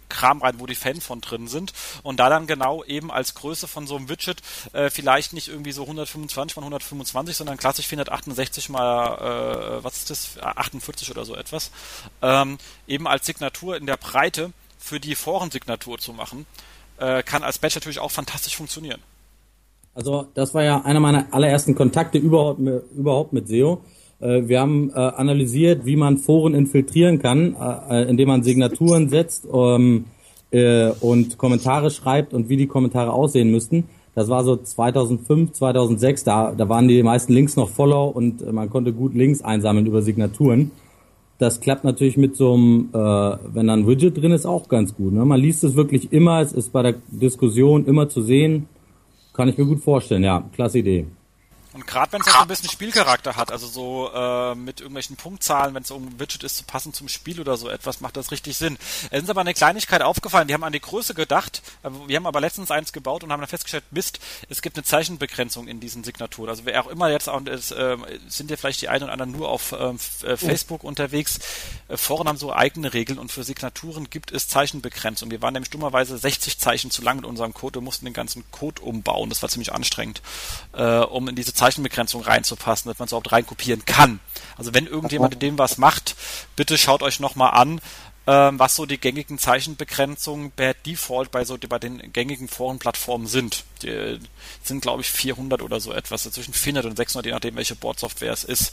Kram rein, wo die Fans von drin sind und da dann genau eben als Größe von so einem Widget vielleicht nicht irgendwie so 125 mal 125, sondern klassisch 468 mal, 48 oder so etwas, eben als Signatur in der Breite für die Forensignatur zu machen, kann als Badge natürlich auch fantastisch funktionieren. Also das war ja einer meiner allerersten Kontakte überhaupt mit SEO. Wir haben analysiert, wie man Foren infiltrieren kann, indem man Signaturen setzt und Kommentare schreibt und wie die Kommentare aussehen müssten. Das war so 2005, 2006, da waren die meisten Links noch Follow und man konnte gut Links einsammeln über Signaturen. Das klappt natürlich mit so einem, wenn da ein Widget drin ist, auch ganz gut. Ne? Man liest es wirklich immer, es ist bei der Diskussion immer zu sehen. Kann ich mir gut vorstellen, ja, klasse Idee. Und gerade wenn es auch ein bisschen Spielcharakter hat, also so mit irgendwelchen Punktzahlen, wenn es um ein Widget ist, passend zum Spiel oder so etwas, macht das richtig Sinn. Es ist aber eine Kleinigkeit aufgefallen, die haben an die Größe gedacht, wir haben aber letztens eins gebaut und haben dann festgestellt, Mist, es gibt eine Zeichenbegrenzung in diesen Signaturen. Also wer auch immer jetzt, sind ja vielleicht die einen oder anderen nur auf Facebook unterwegs, Foren haben so eigene Regeln und für Signaturen gibt es Zeichenbegrenzung. Wir waren nämlich dummerweise 60 Zeichen zu lang mit unserem Code, wir mussten den ganzen Code umbauen, das war ziemlich anstrengend, um in diese Zeichenbegrenzung reinzupassen, dass man es überhaupt reinkopieren kann. Also wenn irgendjemand in dem was macht, bitte schaut euch nochmal an, was so die gängigen Zeichenbegrenzungen per Default bei den gängigen Forenplattformen sind. Die sind, glaube ich, 400 oder so etwas, zwischen 400 und 600, je nachdem, welche Bordsoftware es ist.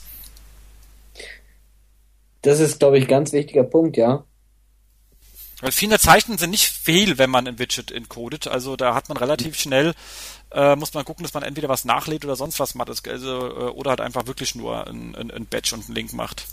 Das ist, glaube ich, ein ganz wichtiger Punkt, ja. Weil 400 Zeichen sind nicht viel, wenn man ein Widget encodet, also da hat man relativ schnell muss man gucken, dass man entweder was nachlädt oder sonst was macht, oder halt einfach wirklich nur ein Badge und einen Link macht.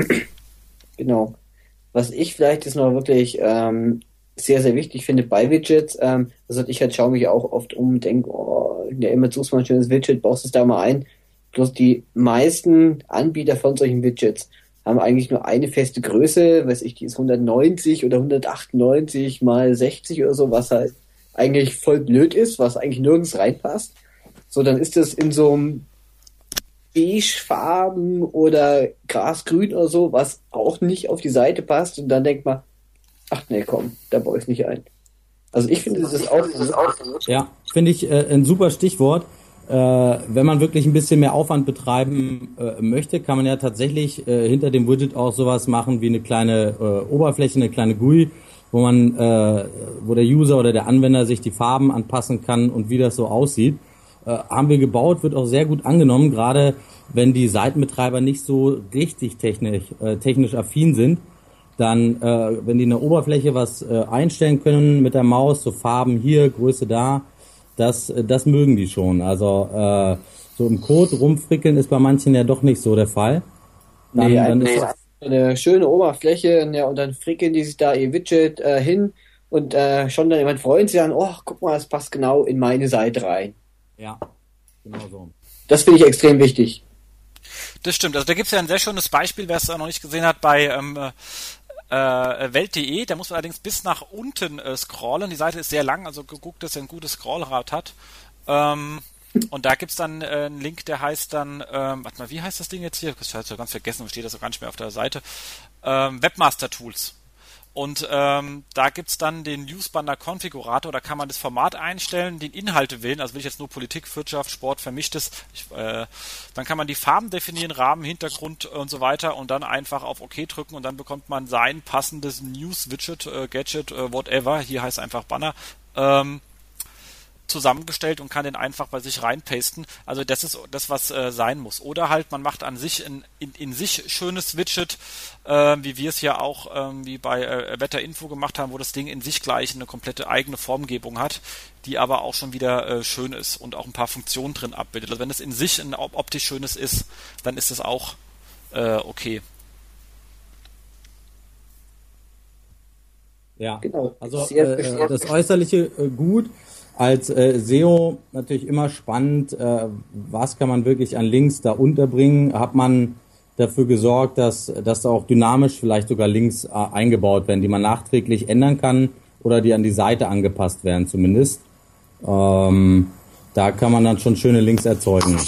Genau. Was ich vielleicht jetzt noch wirklich sehr, sehr wichtig finde bei Widgets, also ich halt schaue mich auch oft um und denke, ja, immer suchst du mal ein schönes Widget, baust es da mal ein. Bloß die meisten Anbieter von solchen Widgets haben eigentlich nur eine feste Größe, weiß ich, die ist 190 oder 198 mal 60 oder so, was halt eigentlich voll blöd ist, was eigentlich nirgends reinpasst. So, dann ist das in so einem Beigefarben oder Grasgrün oder so, was auch nicht auf die Seite passt und dann denkt man, ach nee, komm, da baue ich es nicht ein. Also ich finde, das ist auch... Ja, finde ich ein super Stichwort. Wenn man wirklich ein bisschen mehr Aufwand betreiben möchte, kann man ja tatsächlich hinter dem Widget auch sowas machen wie eine kleine Oberfläche, eine kleine GUI, wo der User oder der Anwender sich die Farben anpassen kann und wie das so aussieht. Haben wir gebaut, wird auch sehr gut angenommen, gerade wenn die Seitenbetreiber nicht so richtig technisch affin sind. Dann, wenn die in der Oberfläche was einstellen können mit der Maus, so Farben hier, Größe da, das mögen die schon. Also so im Code rumfrickeln ist bei manchen ja doch nicht so der Fall. Dann ist eine schöne Oberfläche, ja, und dann frickeln die sich da ihr Widget hin und schon dann jemand freuen sich an, oh, guck mal, das passt genau in meine Seite rein. Ja, genau so. Das finde ich extrem wichtig. Das stimmt, also da gibt es ja ein sehr schönes Beispiel, wer es noch nicht gesehen hat, bei Welt.de, da muss man allerdings bis nach unten scrollen, die Seite ist sehr lang, also geguckt, dass er ein gutes Scrollrad hat. Und da gibt's dann einen Link, der heißt dann, warte mal, wie heißt das Ding jetzt hier? Ich habe ganz vergessen, steht das auch gar nicht mehr auf der Seite. Webmaster Tools. Und da gibt's dann den Newsbanner Konfigurator, da kann man das Format einstellen, den Inhalte wählen, also will ich jetzt nur Politik, Wirtschaft, Sport, Vermischtes, dann kann man die Farben definieren, Rahmen, Hintergrund und so weiter und dann einfach auf OK drücken und dann bekommt man sein passendes News-Widget, Gadget, whatever, hier heißt einfach Banner, zusammengestellt und kann den einfach bei sich reinpasten. Also das ist das, was sein muss. Oder halt, man macht an sich ein in sich schönes Widget, wie wir es ja auch wie bei Wetterinfo gemacht haben, wo das Ding in sich gleich eine komplette eigene Formgebung hat, die aber auch schon wieder schön ist und auch ein paar Funktionen drin abbildet. Also wenn es in sich ein optisch schönes ist, dann ist es auch okay. Ja, genau. Also das Äußerliche gut. Als SEO natürlich immer spannend, was kann man wirklich an Links da unterbringen? Hat man dafür gesorgt, dass da auch dynamisch vielleicht sogar Links eingebaut werden, die man nachträglich ändern kann oder die an die Seite angepasst werden zumindest? Da kann man dann schon schöne Links erzeugen.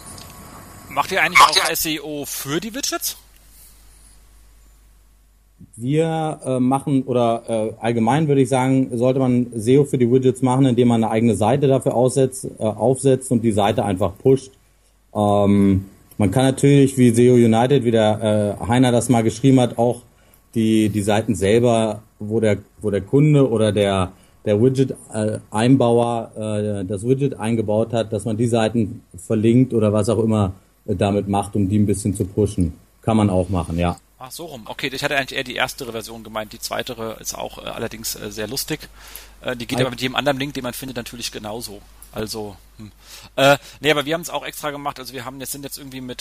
Macht ihr eigentlich auch SEO für die Widgets? Wir machen, oder allgemein würde ich sagen, sollte man SEO für die Widgets machen, indem man eine eigene Seite dafür aufsetzt und die Seite einfach pusht. Man kann natürlich, wie SEO United, wie der Heiner das mal geschrieben hat, auch die Seiten selber, wo der Kunde oder der Widget-Einbauer das Widget eingebaut hat, dass man die Seiten verlinkt oder was auch immer damit macht, um die ein bisschen zu pushen. Kann man auch machen, ja. Ach, so rum. Okay, ich hatte eigentlich eher die erstere Version gemeint. Die zweite ist auch allerdings sehr lustig. Die geht aber mit jedem anderen Link, den man findet, natürlich genauso. Also, nee, aber wir haben es auch extra gemacht. Also wir sind jetzt irgendwie mit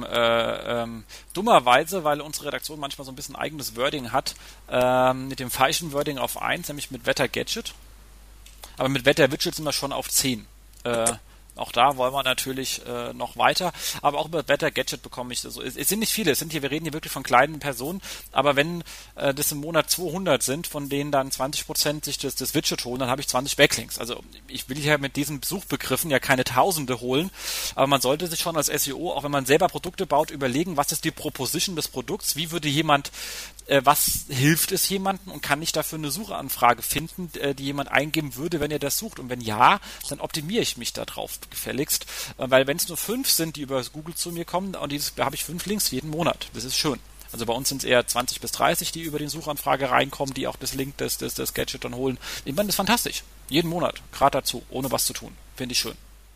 dummerweise, weil unsere Redaktion manchmal so ein bisschen eigenes Wording hat, mit dem falschen Wording auf 1, nämlich mit Wetter Gadget. Aber mit Wetter Widget sind wir schon auf 10. Auch da wollen wir natürlich noch weiter, aber auch über Wetter Gadget bekomme ich so. Es sind nicht viele, wir reden hier wirklich von kleinen Personen, aber wenn das im Monat 200 sind, von denen dann 20% sich das Widget holen, dann habe ich 20 Backlinks. Also ich will hier mit diesen Suchbegriffen ja keine Tausende holen, aber man sollte sich schon als SEO, auch wenn man selber Produkte baut, überlegen, was ist die Proposition des Produkts, wie würde jemand, was hilft es jemandem und kann ich dafür eine Suchanfrage finden, die jemand eingeben würde, wenn er das sucht, und wenn ja, dann optimiere ich mich da drauf gefälligst, weil wenn es nur 5 sind, die über Google zu mir kommen, und da habe ich 5 Links jeden Monat, das ist schön. Also bei uns sind es eher 20 bis 30, die über die Suchanfrage reinkommen, die auch das Link, das Gadget dann holen. Ich meine, das ist fantastisch. Jeden Monat, gerade dazu, ohne was zu tun. Finde ich schön.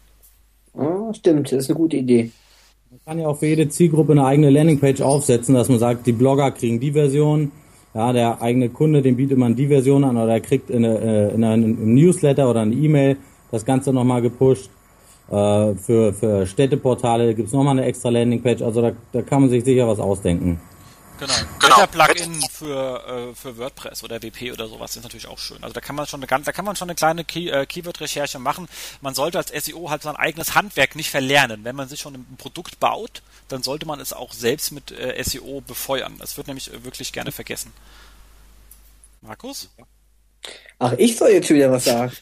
Oh, stimmt, das ist eine gute Idee. Man kann ja auch für jede Zielgruppe eine eigene Landingpage aufsetzen, dass man sagt, die Blogger kriegen die Version, ja, der eigene Kunde, dem bietet man die Version an, oder er kriegt in einem Newsletter oder eine E-Mail das Ganze nochmal gepusht. Für Städteportale gibt es nochmal eine extra Landingpage, also da kann man sich sicher was ausdenken. Genau. Wetter-Plugin für WordPress oder WP oder sowas ist natürlich auch schön. Also da kann man schon eine kleine Keyword-Recherche machen. Man sollte als SEO halt sein eigenes Handwerk nicht verlernen. Wenn man sich schon ein Produkt baut, dann sollte man es auch selbst mit SEO befeuern. Das wird nämlich wirklich gerne vergessen. Markus? Ach, ich soll jetzt schon wieder was sagen.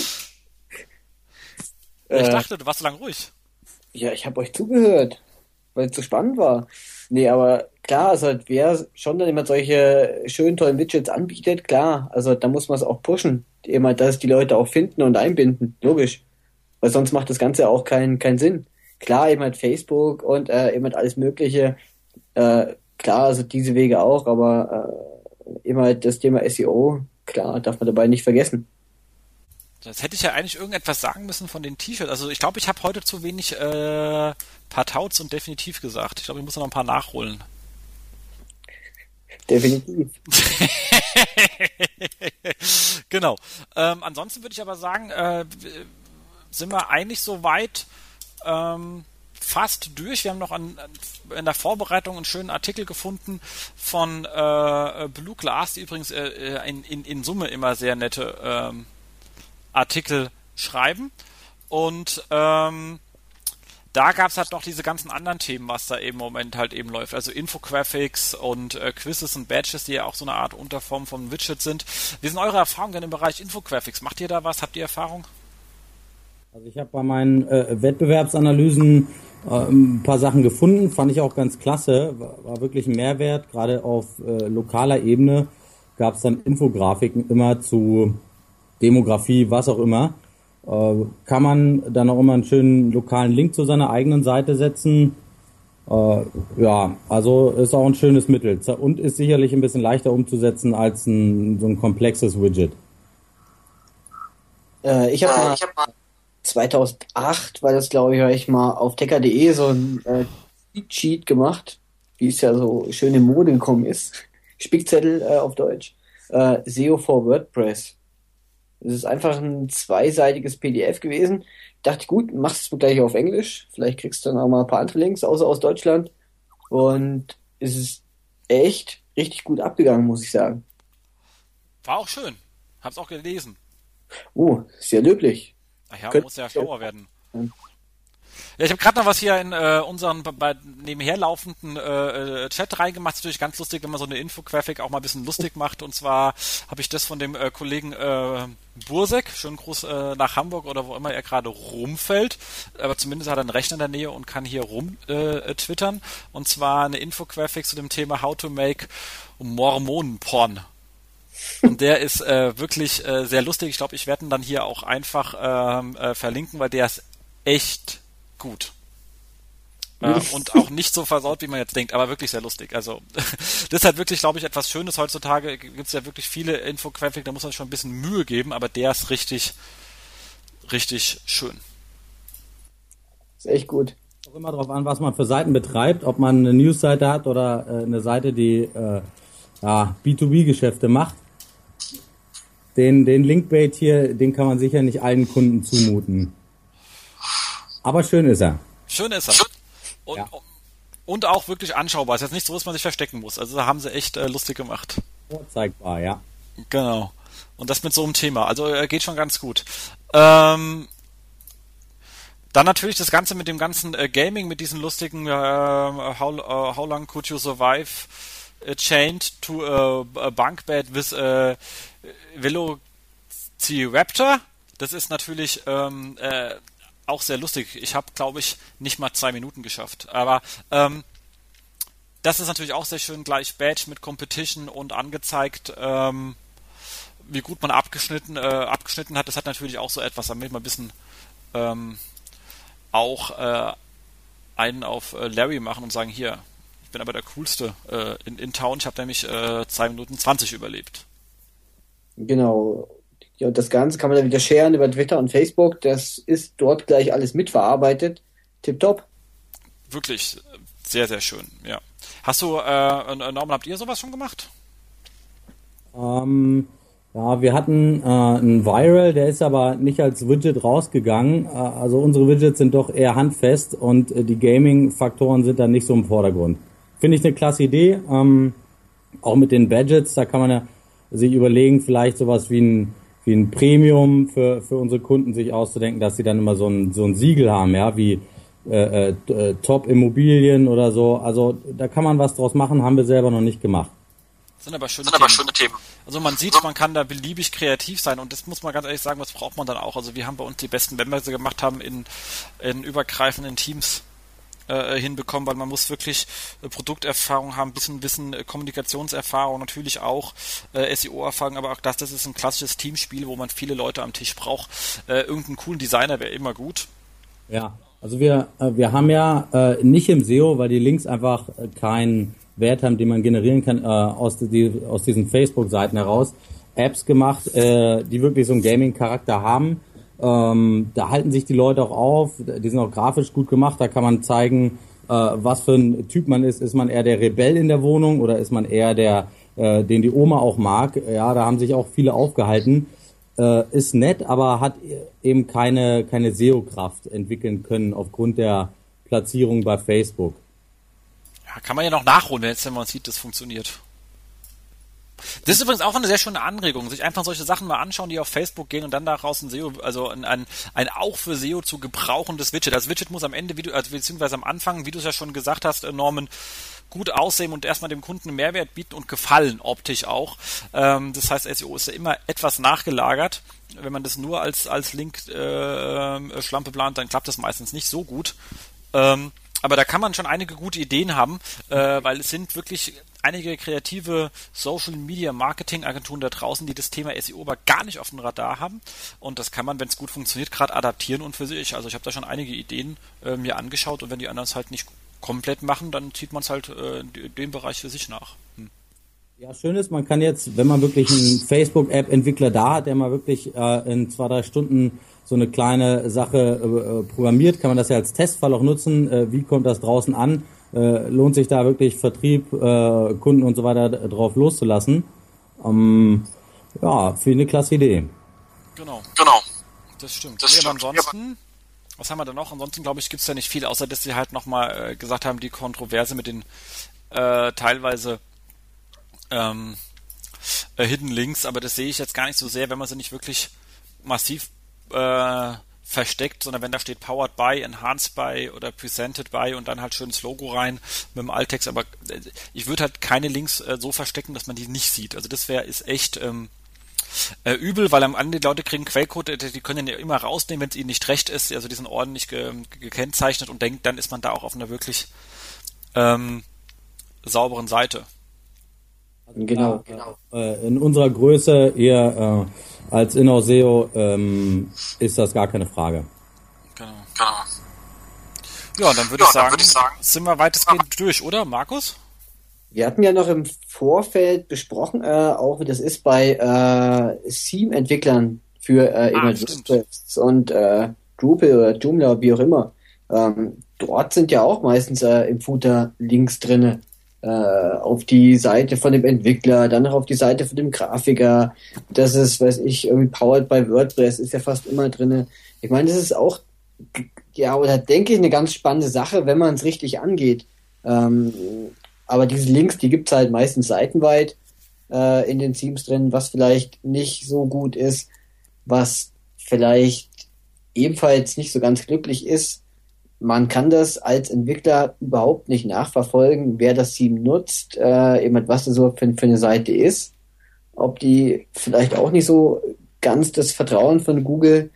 Ich dachte, du warst so lange ruhig. Ja, ich habe euch zugehört, weil es so spannend war. Nee, aber klar, also wer schon dann immer solche schönen, tollen Widgets anbietet, klar, also da muss man es auch pushen, immer, dass die Leute auch finden und einbinden, logisch. Weil sonst macht das Ganze auch keinen Sinn. Klar, eben halt Facebook und eben halt alles Mögliche, klar, also diese Wege auch, aber immer halt das Thema SEO, klar, darf man dabei nicht vergessen. Jetzt hätte ich ja eigentlich irgendetwas sagen müssen von den T-Shirts. Also ich glaube, ich habe heute zu wenig Partauts und definitiv gesagt. Ich glaube, ich muss noch ein paar nachholen. Definitiv. Genau. Ansonsten würde ich aber sagen, sind wir eigentlich soweit fast durch. Wir haben noch in der Vorbereitung einen schönen Artikel gefunden von Blue Glass, die übrigens in Summe immer sehr nette Artikel schreiben, und da gab es halt noch diese ganzen anderen Themen, was da im Moment halt eben läuft, also Infographics und Quizzes und Badges, die ja auch so eine Art Unterform von Widget sind. Wie sind eure Erfahrungen denn im Bereich Infographics? Macht ihr da was? Habt ihr Erfahrung? Also ich habe bei meinen Wettbewerbsanalysen ein paar Sachen gefunden, fand ich auch ganz klasse, war wirklich ein Mehrwert, gerade auf lokaler Ebene gab es dann Infografiken immer zu Demografie, was auch immer, kann man dann auch immer einen schönen lokalen Link zu seiner eigenen Seite setzen. Ja, also ist auch ein schönes Mittel und ist sicherlich ein bisschen leichter umzusetzen als so ein komplexes Widget. Ich habe mal 2008, war das, glaube ich mal auf Tecker.de so ein Cheat gemacht, wie es ja so schön in Mode gekommen ist. Spickzettel auf Deutsch. SEO for WordPress. Es ist einfach ein zweiseitiges PDF gewesen. Ich dachte, gut, machst du gleich auf Englisch. Vielleicht kriegst du dann auch mal ein paar andere Links, außer aus Deutschland. Und es ist echt richtig gut abgegangen, muss ich sagen. War auch schön. Hab's auch gelesen. Oh, sehr löblich. Ach ja, muss ja schlauer werden. Ja, ich habe gerade noch was hier in unseren nebenher laufenden Chat reingemacht. Das ist natürlich ganz lustig, wenn man so eine Infografik auch mal ein bisschen lustig macht. Und zwar habe ich das von dem Kollegen Bursek, schönen Gruß nach Hamburg oder wo immer er gerade rumfällt. Aber zumindest hat er einen Rechner in der Nähe und kann hier rum twittern. Und zwar eine Infografik zu dem Thema How to make Mormonenporn. Und der ist wirklich sehr lustig. Ich glaube, ich werde ihn dann hier auch einfach verlinken, weil der ist echt gut. Und auch nicht so versaut, wie man jetzt denkt, aber wirklich sehr lustig. Also das ist halt wirklich, glaube ich, etwas Schönes. Heutzutage gibt es ja wirklich viele Infografik, da muss man schon ein bisschen Mühe geben, aber der ist richtig, richtig schön. Ist echt gut. Auch immer darauf an, was man für Seiten betreibt, ob man eine Newsseite hat oder eine Seite, die B2B-Geschäfte macht. Den Linkbait hier, den kann man sicher nicht allen Kunden zumuten. Aber schön ist er. Schön ist er. Und auch wirklich anschaubar. Es ist jetzt nicht so, dass man sich verstecken muss. Also da haben sie echt lustig gemacht. Vorzeigbar, ja. Genau. Und das mit so einem Thema. Also geht schon ganz gut. Dann natürlich das Ganze mit dem ganzen Gaming, mit diesen lustigen how long could you survive chained to a bunk bed with Velociraptor. Das ist natürlich auch sehr lustig. Ich habe, glaube ich, nicht mal 2 Minuten geschafft. Aber das ist natürlich auch sehr schön. Gleich Badge mit Competition und angezeigt, wie gut man abgeschnitten hat. Das hat natürlich auch so etwas, damit man ein bisschen auch einen auf Larry machen und sagen, hier, ich bin aber der Coolste in Town. Ich habe nämlich 2 Minuten 20 überlebt. Genau. Ja, und das Ganze kann man dann wieder sharen über Twitter und Facebook. Das ist dort gleich alles mitverarbeitet. Tipptopp. Wirklich sehr, sehr schön, ja. Hast du, Norman, habt ihr sowas schon gemacht? Ja, wir hatten einen Viral, der ist aber nicht als Widget rausgegangen. Also unsere Widgets sind doch eher handfest und die Gaming-Faktoren sind dann nicht so im Vordergrund. Finde ich eine klasse Idee. Auch mit den Badgets, da kann man ja sich überlegen, vielleicht sowas wie ein Premium für unsere Kunden sich auszudenken, dass sie dann immer so ein Siegel haben, ja, wie Top-Immobilien oder so. Also da kann man was draus machen, haben wir selber noch nicht gemacht. Das sind aber schöne Themen. Also man sieht, man kann da beliebig kreativ sein und das muss man ganz ehrlich sagen, was braucht man dann auch. Also wir haben bei uns die besten, wenn wir sie gemacht haben, in übergreifenden Teams hinbekommen, weil man muss wirklich Produkterfahrung haben, ein bisschen Wissen, Kommunikationserfahrung, natürlich auch SEO-Erfahrung, aber auch das ist ein klassisches Teamspiel, wo man viele Leute am Tisch braucht. Irgendeinen coolen Designer wäre immer gut. Ja, also wir haben ja nicht im SEO, weil die Links einfach keinen Wert haben, den man generieren kann aus diesen Facebook-Seiten heraus, Apps gemacht, die wirklich so einen Gaming-Charakter haben. Da halten sich die Leute auch auf, die sind auch grafisch gut gemacht, da kann man zeigen, was für ein Typ man ist. Ist man eher der Rebell in der Wohnung oder ist man eher der, den die Oma auch mag? Ja, da haben sich auch viele aufgehalten. Ist nett, aber hat eben keine SEO-Kraft entwickeln können aufgrund der Platzierung bei Facebook. Ja, kann man ja noch nachholen, wenn man sieht, das funktioniert. Das ist übrigens auch eine sehr schöne Anregung, sich einfach solche Sachen mal anschauen, die auf Facebook gehen und dann daraus ein SEO, also ein auch für SEO zu gebrauchendes Widget. Das Widget muss am Ende, beziehungsweise am Anfang, wie du es ja schon gesagt hast, Norman, gut aussehen und erstmal dem Kunden einen Mehrwert bieten und gefallen, optisch auch. Das heißt, SEO ist ja immer etwas nachgelagert. Wenn man das nur als Link Schlampe plant, dann klappt das meistens nicht so gut. Aber da kann man schon einige gute Ideen haben, weil es sind wirklich einige kreative Social-Media-Marketing-Agenturen da draußen, die das Thema SEO aber gar nicht auf dem Radar haben. Und das kann man, wenn es gut funktioniert, gerade adaptieren und für sich. Also ich habe da schon einige Ideen mir angeschaut und wenn die anderen es halt nicht komplett machen, dann zieht man es halt den Bereich für sich nach. Ja, schön ist, man kann jetzt, wenn man wirklich einen Facebook-App-Entwickler da hat, der mal wirklich in 2-3 Stunden so eine kleine Sache programmiert, kann man das ja als Testfall auch nutzen. Wie kommt das draußen an? Lohnt sich da wirklich Vertrieb, Kunden und so weiter drauf loszulassen? Ja, finde ich eine klasse Idee. Genau. Das stimmt. Aber ansonsten, was haben wir da noch? Ansonsten, glaube ich, gibt es da nicht viel, außer dass sie halt nochmal gesagt haben, die Kontroverse mit den teilweise Hidden Links, aber das sehe ich jetzt gar nicht so sehr, wenn man sie nicht wirklich massiv versteckt, sondern wenn da steht Powered by, Enhanced by oder Presented by und dann halt schönes Logo rein mit dem Alttext, aber ich würde halt keine Links so verstecken, dass man die nicht sieht. Also das ist echt übel, weil am Ende die Leute kriegen Quellcode, die können den ja immer rausnehmen, wenn es ihnen nicht recht ist, also die sind ordentlich gekennzeichnet und denkt, dann ist man da auch auf einer wirklich sauberen Seite. Genau. In unserer Größe eher als Inhouse SEO ist das gar keine Frage. Genau. Ja, dann würde ich sagen, sind wir weitestgehend durch, oder, Markus? Wir hatten ja noch im Vorfeld besprochen, auch wie das ist bei Theme-Entwicklern für WordPress und Drupal oder Joomla, wie auch immer. Dort sind ja auch meistens im Footer Links drinne auf die Seite von dem Entwickler, dann noch auf die Seite von dem Grafiker. Das ist, weiß ich, irgendwie powered by WordPress, ist ja fast immer drinne. Ich meine, das ist auch, ja, oder denke ich, eine ganz spannende Sache, wenn man es richtig angeht. Aber diese Links, die gibt's halt meistens seitenweit in den Themes drin, was vielleicht nicht so gut ist, was vielleicht ebenfalls nicht so ganz glücklich ist. Man kann das als Entwickler überhaupt nicht nachverfolgen, wer das Theme nutzt, eben was das so für eine Seite ist, ob die vielleicht auch nicht so ganz das Vertrauen von Google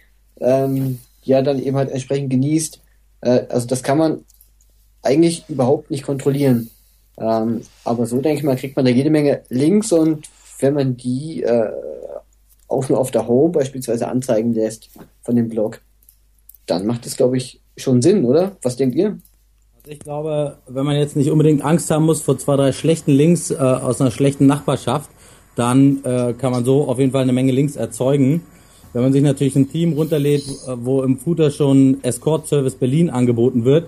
ja dann eben halt entsprechend genießt. Also das kann man eigentlich überhaupt nicht kontrollieren. Aber so, denke ich mal, kriegt man da jede Menge Links und wenn man die auch nur auf der Home beispielsweise anzeigen lässt von dem Blog, dann macht es, glaube ich, schon Sinn, oder? Was denkt ihr? Also ich glaube, wenn man jetzt nicht unbedingt Angst haben muss vor 2, 3 schlechten Links aus einer schlechten Nachbarschaft, dann kann man so auf jeden Fall eine Menge Links erzeugen. Wenn man sich natürlich ein Theme runterlädt, wo im Footer schon Escort Service Berlin angeboten wird,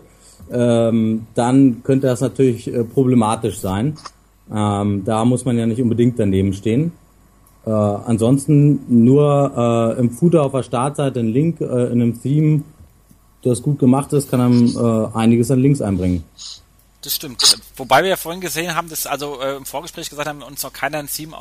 dann könnte das natürlich problematisch sein. Da muss man ja nicht unbedingt daneben stehen. Ansonsten nur im Footer auf der Startseite ein Link in einem Theme, das gut gemacht ist, kann einem einiges an Links einbringen. Das stimmt. Wobei wir ja vorhin gesehen haben, dass im Vorgespräch gesagt haben, uns noch keiner ein Theme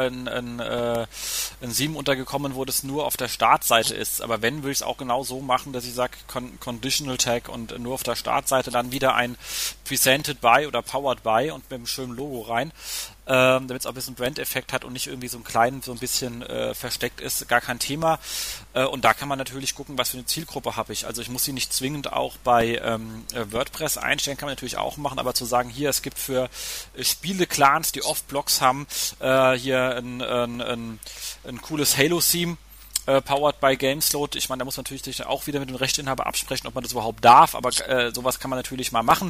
untergekommen, wo das nur auf der Startseite ist. Aber wenn, würde ich es auch genau so machen, dass ich sage, Conditional Tag und nur auf der Startseite dann wieder ein Presented by oder Powered by und mit einem schönen Logo rein. Damit es auch ein bisschen Brand-Effekt hat und nicht irgendwie so ein bisschen versteckt ist, gar kein Thema. Und da kann man natürlich gucken, was für eine Zielgruppe habe ich. Also ich muss sie nicht zwingend auch bei WordPress einstellen, kann man natürlich auch machen, aber zu sagen, hier, es gibt für Spiele-Clans, die oft Blogs haben, hier ein cooles Halo-Theme, powered by Gameslot. Ich meine, da muss man natürlich auch wieder mit dem Rechteinhaber absprechen, ob man das überhaupt darf, aber sowas kann man natürlich mal machen.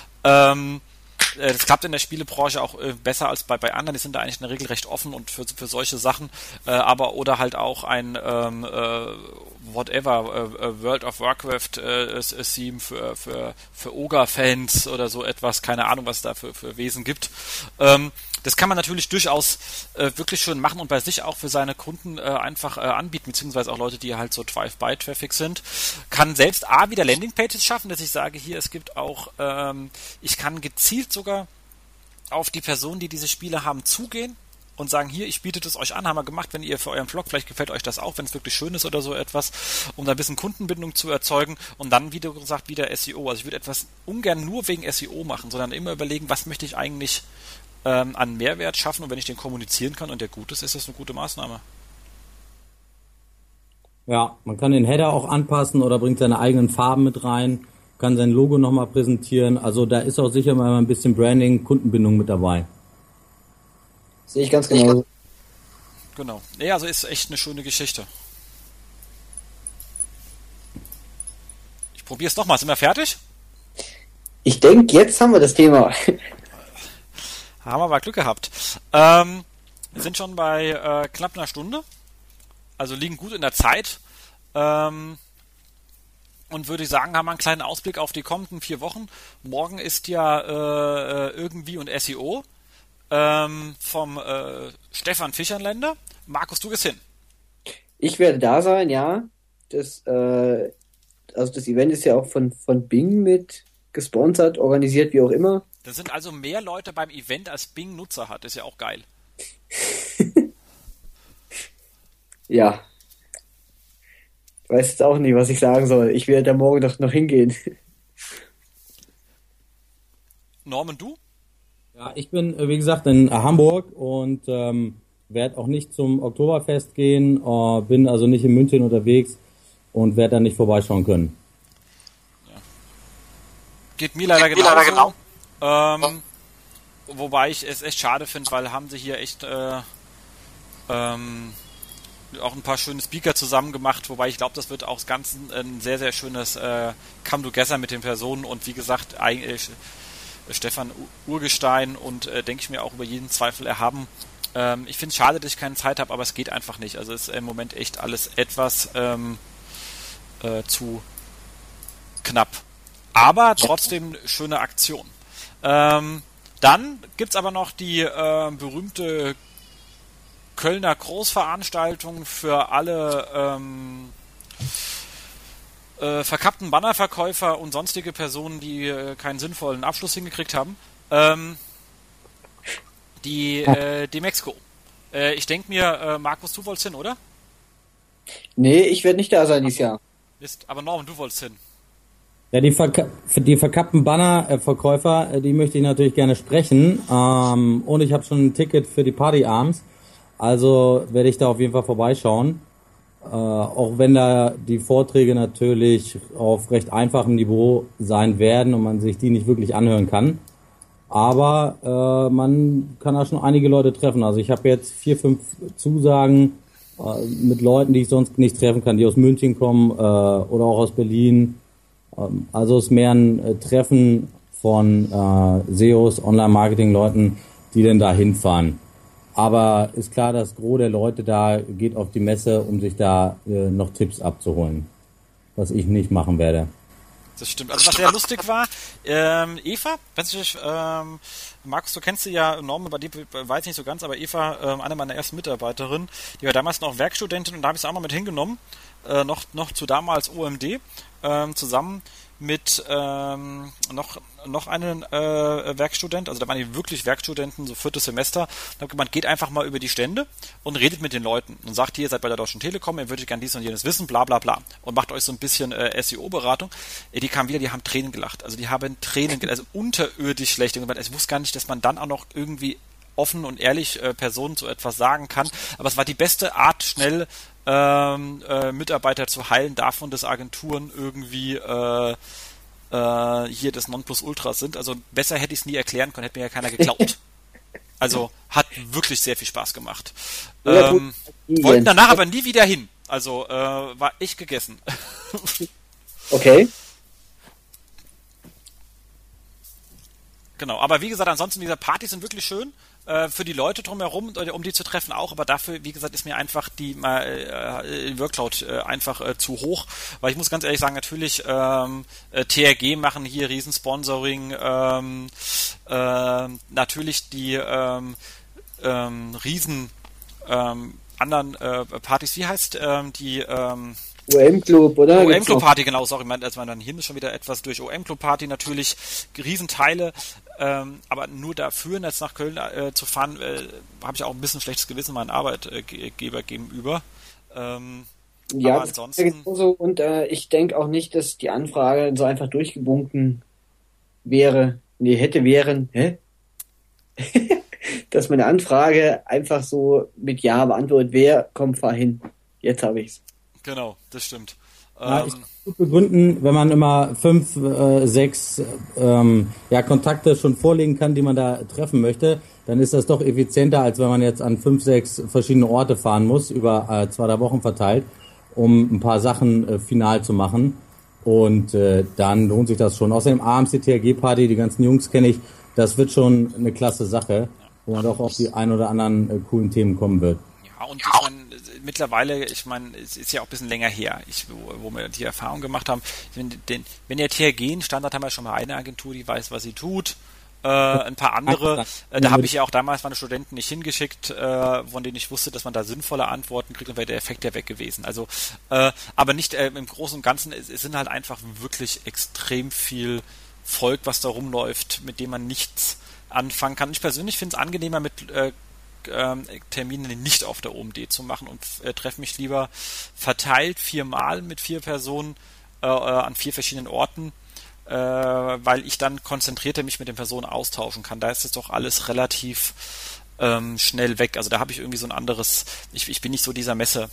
Das klappt in der Spielebranche auch besser als bei anderen, die sind da eigentlich in der Regel recht offen und für solche Sachen, aber oder halt auch ein World of Warcraft Theme für Ogre-Fans oder so etwas, keine Ahnung, was es da für Wesen gibt. Das kann man natürlich durchaus wirklich schön machen und bei sich auch für seine Kunden einfach anbieten, beziehungsweise auch Leute, die halt so Drive-by-Traffic sind. Kann selbst wieder Landingpages schaffen, dass ich sage, hier, es gibt auch, ich kann gezielt sogar auf die Personen, die diese Spiele haben, zugehen und sagen, hier, ich biete das euch an, haben wir gemacht, wenn ihr für euren Blog, vielleicht gefällt euch das auch, wenn es wirklich schön ist oder so etwas, um da ein bisschen Kundenbindung zu erzeugen und dann, wie du gesagt, wieder SEO. Also ich würde etwas ungern nur wegen SEO machen, sondern immer überlegen, was möchte ich eigentlich an Mehrwert schaffen und wenn ich den kommunizieren kann und der gut ist, ist das eine gute Maßnahme. Ja, man kann den Header auch anpassen oder bringt seine eigenen Farben mit rein, kann sein Logo nochmal präsentieren. Also da ist auch sicher mal ein bisschen Branding, Kundenbindung mit dabei. Sehe ich ganz genau. Genau. Ja, also ist echt eine schöne Geschichte. Ich probiere es nochmal. Sind wir fertig? Ich denke, jetzt haben wir das Thema. Haben wir mal Glück gehabt. Wir sind schon bei knapp einer Stunde. Also liegen gut in der Zeit. Und würde ich sagen, haben wir einen kleinen Ausblick auf die kommenden 4 Wochen. Morgen ist ja irgendwie und SEO vom Stefan Fischernländer. Markus, du gehst hin. Ich werde da sein, ja. Das Event ist ja auch von Bing mit gesponsert, organisiert, wie auch immer. Da sind also mehr Leute beim Event, als Bing Nutzer hat. Ist ja auch geil. Ja. Ich weiß jetzt auch nicht, was ich sagen soll. Ich werde da morgen doch noch hingehen. Norman, du? Ja, ich bin, wie gesagt, in Hamburg und werde auch nicht zum Oktoberfest gehen, bin also nicht in München unterwegs und werde da nicht vorbeischauen können. Ja. Geht mir leider genau. Wobei ich es echt schade finde, weil haben sie hier echt auch ein paar schöne Speaker zusammen gemacht, wobei ich glaube, das wird auch das Ganze ein sehr, sehr schönes Come Together mit den Personen und wie gesagt, Stefan Urgestein und denke ich mir auch über jeden Zweifel erhaben. Ich finde es schade, dass ich keine Zeit habe, aber es geht einfach nicht. Also ist im Moment echt alles etwas zu knapp. Aber trotzdem schöne Aktion. Dann gibt's aber noch die berühmte Kölner Großveranstaltung für alle verkappten Bannerverkäufer und sonstige Personen, die keinen sinnvollen Abschluss hingekriegt haben. Die Demexco. Ich denke mir, Markus, du wolltest hin, oder? Nee, ich werde nicht da sein dieses Jahr. Mist, aber Norman, du wolltest hin. Ja, für die verkappten Banner-Verkäufer, die möchte ich natürlich gerne sprechen. Und ich habe schon ein Ticket für die Party Arms. Also werde ich da auf jeden Fall vorbeischauen. Auch wenn da die Vorträge natürlich auf recht einfachem Niveau sein werden und man sich die nicht wirklich anhören kann. Aber man kann da schon einige Leute treffen. Also ich habe jetzt 4, 5 Zusagen mit Leuten, die ich sonst nicht treffen kann, die aus München kommen oder auch aus Berlin. Also es ist mehr ein Treffen von SEOs, Online-Marketing-Leuten, die denn da hinfahren. Aber ist klar, das Gros der Leute da geht auf die Messe, um sich da noch Tipps abzuholen. Was ich nicht machen werde. Das stimmt. Also was sehr lustig war, Eva, Markus, du kennst sie ja, Norman, bei dir weiß ich nicht so ganz, aber Eva, eine meiner ersten Mitarbeiterinnen, die war damals noch Werkstudentin und da habe ich sie auch mal mit hingenommen, noch zu damals OMD, zusammen mit noch einen Werkstudent, also da waren die wirklich Werkstudenten, so 4. Semester. Und habe gemeint, geht einfach mal über die Stände und redet mit den Leuten und sagt, ihr seid bei der Deutschen Telekom, ihr würdet gerne dies und jenes wissen, bla bla bla. Und macht euch so ein bisschen SEO-Beratung. Die kamen wieder, die haben Tränen gelacht. Also die haben Tränen gelacht, also unterirdisch schlecht. Und ich wusste gar nicht, dass man dann auch noch irgendwie offen und ehrlich Personen zu etwas sagen kann. Aber es war die beste Art, schnell Mitarbeiter zu heilen davon, dass Agenturen irgendwie hier das Nonplusultra sind. Also besser hätte ich es nie erklären können, hätte mir ja keiner geglaubt. Also hat wirklich sehr viel Spaß gemacht. Wollten danach aber nie wieder hin. Also war ich gegessen. Okay. Genau, aber wie gesagt, ansonsten diese Partys sind wirklich schön. Für die Leute drumherum, um die zu treffen auch, aber dafür, wie gesagt, ist mir einfach die Workload einfach zu hoch, weil ich muss ganz ehrlich sagen, natürlich TRG machen hier Riesensponsoring, natürlich die riesen anderen Partys, wie heißt die OM-Club, oder? OM-Club-Party, genau, sorry, also mein Hirn ist schon wieder etwas durch. OM-Club-Party natürlich, Riesenteile, aber nur dafür, jetzt nach Köln zu fahren, habe ich auch ein bisschen schlechtes Gewissen meinen Arbeitgeber gegenüber. Ja, aber ansonsten... und ich denke auch nicht, dass die Anfrage so einfach durchgebunken wäre. Nee, wären. Dass meine Anfrage einfach so mit Ja beantwortet wäre, komm, fahr hin. Jetzt habe ich's. Genau, das stimmt. Ja, ich kann gut begründen, wenn man immer 5, 6 Kontakte schon vorlegen kann, die man da treffen möchte, dann ist das doch effizienter, als wenn man jetzt an 5, 6 verschiedene Orte fahren muss, über 2, 3 Wochen verteilt, um ein paar Sachen final zu machen. Und dann lohnt sich das schon. Außerdem abends die TRG-Party, die ganzen Jungs kenne ich, das wird schon eine klasse Sache, wo man doch auf die ein oder anderen coolen Themen kommen wird. Ja, und mittlerweile, es ist ja auch ein bisschen länger her, wo wir die Erfahrung gemacht haben, wenn der TRG einen Standard haben wir schon mal eine Agentur, die weiß, was sie tut, ein paar andere, da habe ich ja auch damals meine Studenten nicht hingeschickt, von denen ich wusste, dass man da sinnvolle Antworten kriegt, und wäre der Effekt ja weg gewesen. Also, aber nicht im Großen und Ganzen, es sind halt einfach wirklich extrem viel Volk, was da rumläuft, mit dem man nichts anfangen kann. Ich persönlich finde es angenehmer, mit Termine nicht auf der OMD zu machen und treffe mich lieber verteilt 4-mal mit 4 Personen an 4 verschiedenen Orten, weil ich dann konzentrierter mich mit den Personen austauschen kann. Da ist es doch alles relativ schnell weg. Also da habe ich irgendwie so ein anderes, ich bin nicht so dieser Messe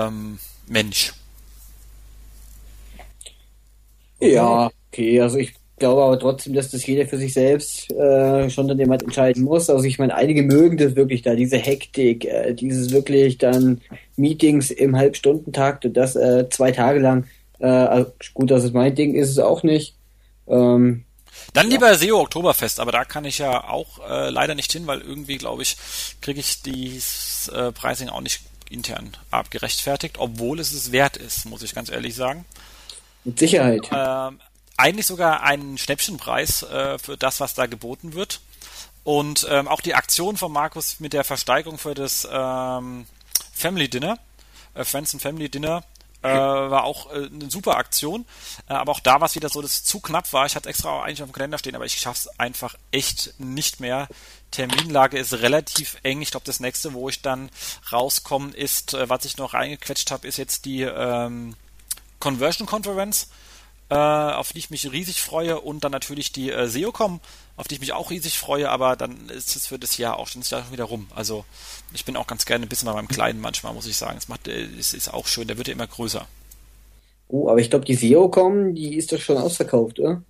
Mensch. Ja, okay, also ich glaube aber trotzdem, dass das jeder für sich selbst schon dann jemand entscheiden muss. Also ich meine, einige mögen das wirklich da, diese Hektik, dieses wirklich dann Meetings im Halbstundentakt und das 2 Tage lang. Also gut, das ist mein Ding, ist es auch nicht. Dann lieber SEO Oktoberfest, aber da kann ich ja auch leider nicht hin, weil irgendwie, glaube ich, kriege ich dieses Pricing auch nicht intern abgerechtfertigt, obwohl es es wert ist, muss ich ganz ehrlich sagen. Mit Sicherheit. Eigentlich sogar einen Schnäppchenpreis für das, was da geboten wird. Und auch die Aktion von Markus mit der Versteigerung für das Family Dinner, Friends and Family Dinner, war auch eine super Aktion. Aber auch da war es wieder so, dass es zu knapp war. Ich hatte extra eigentlich auf dem Kalender stehen, aber ich schaffe es einfach echt nicht mehr. Terminlage ist relativ eng. Ich glaube, das nächste, wo ich dann rauskomme, ist, was ich noch reingequetscht habe, ist jetzt die Conversion Conference, auf die ich mich riesig freue, und dann natürlich die SEOCom, auf die ich mich auch riesig freue, aber dann ist es für das Jahr auch schon wieder rum. Also ich bin auch ganz gerne ein bisschen bei meinem Kleinen manchmal, muss ich sagen. Es ist auch schön, der wird ja immer größer. Oh, aber ich glaube, die SEOCom, die ist doch schon ausverkauft, oder?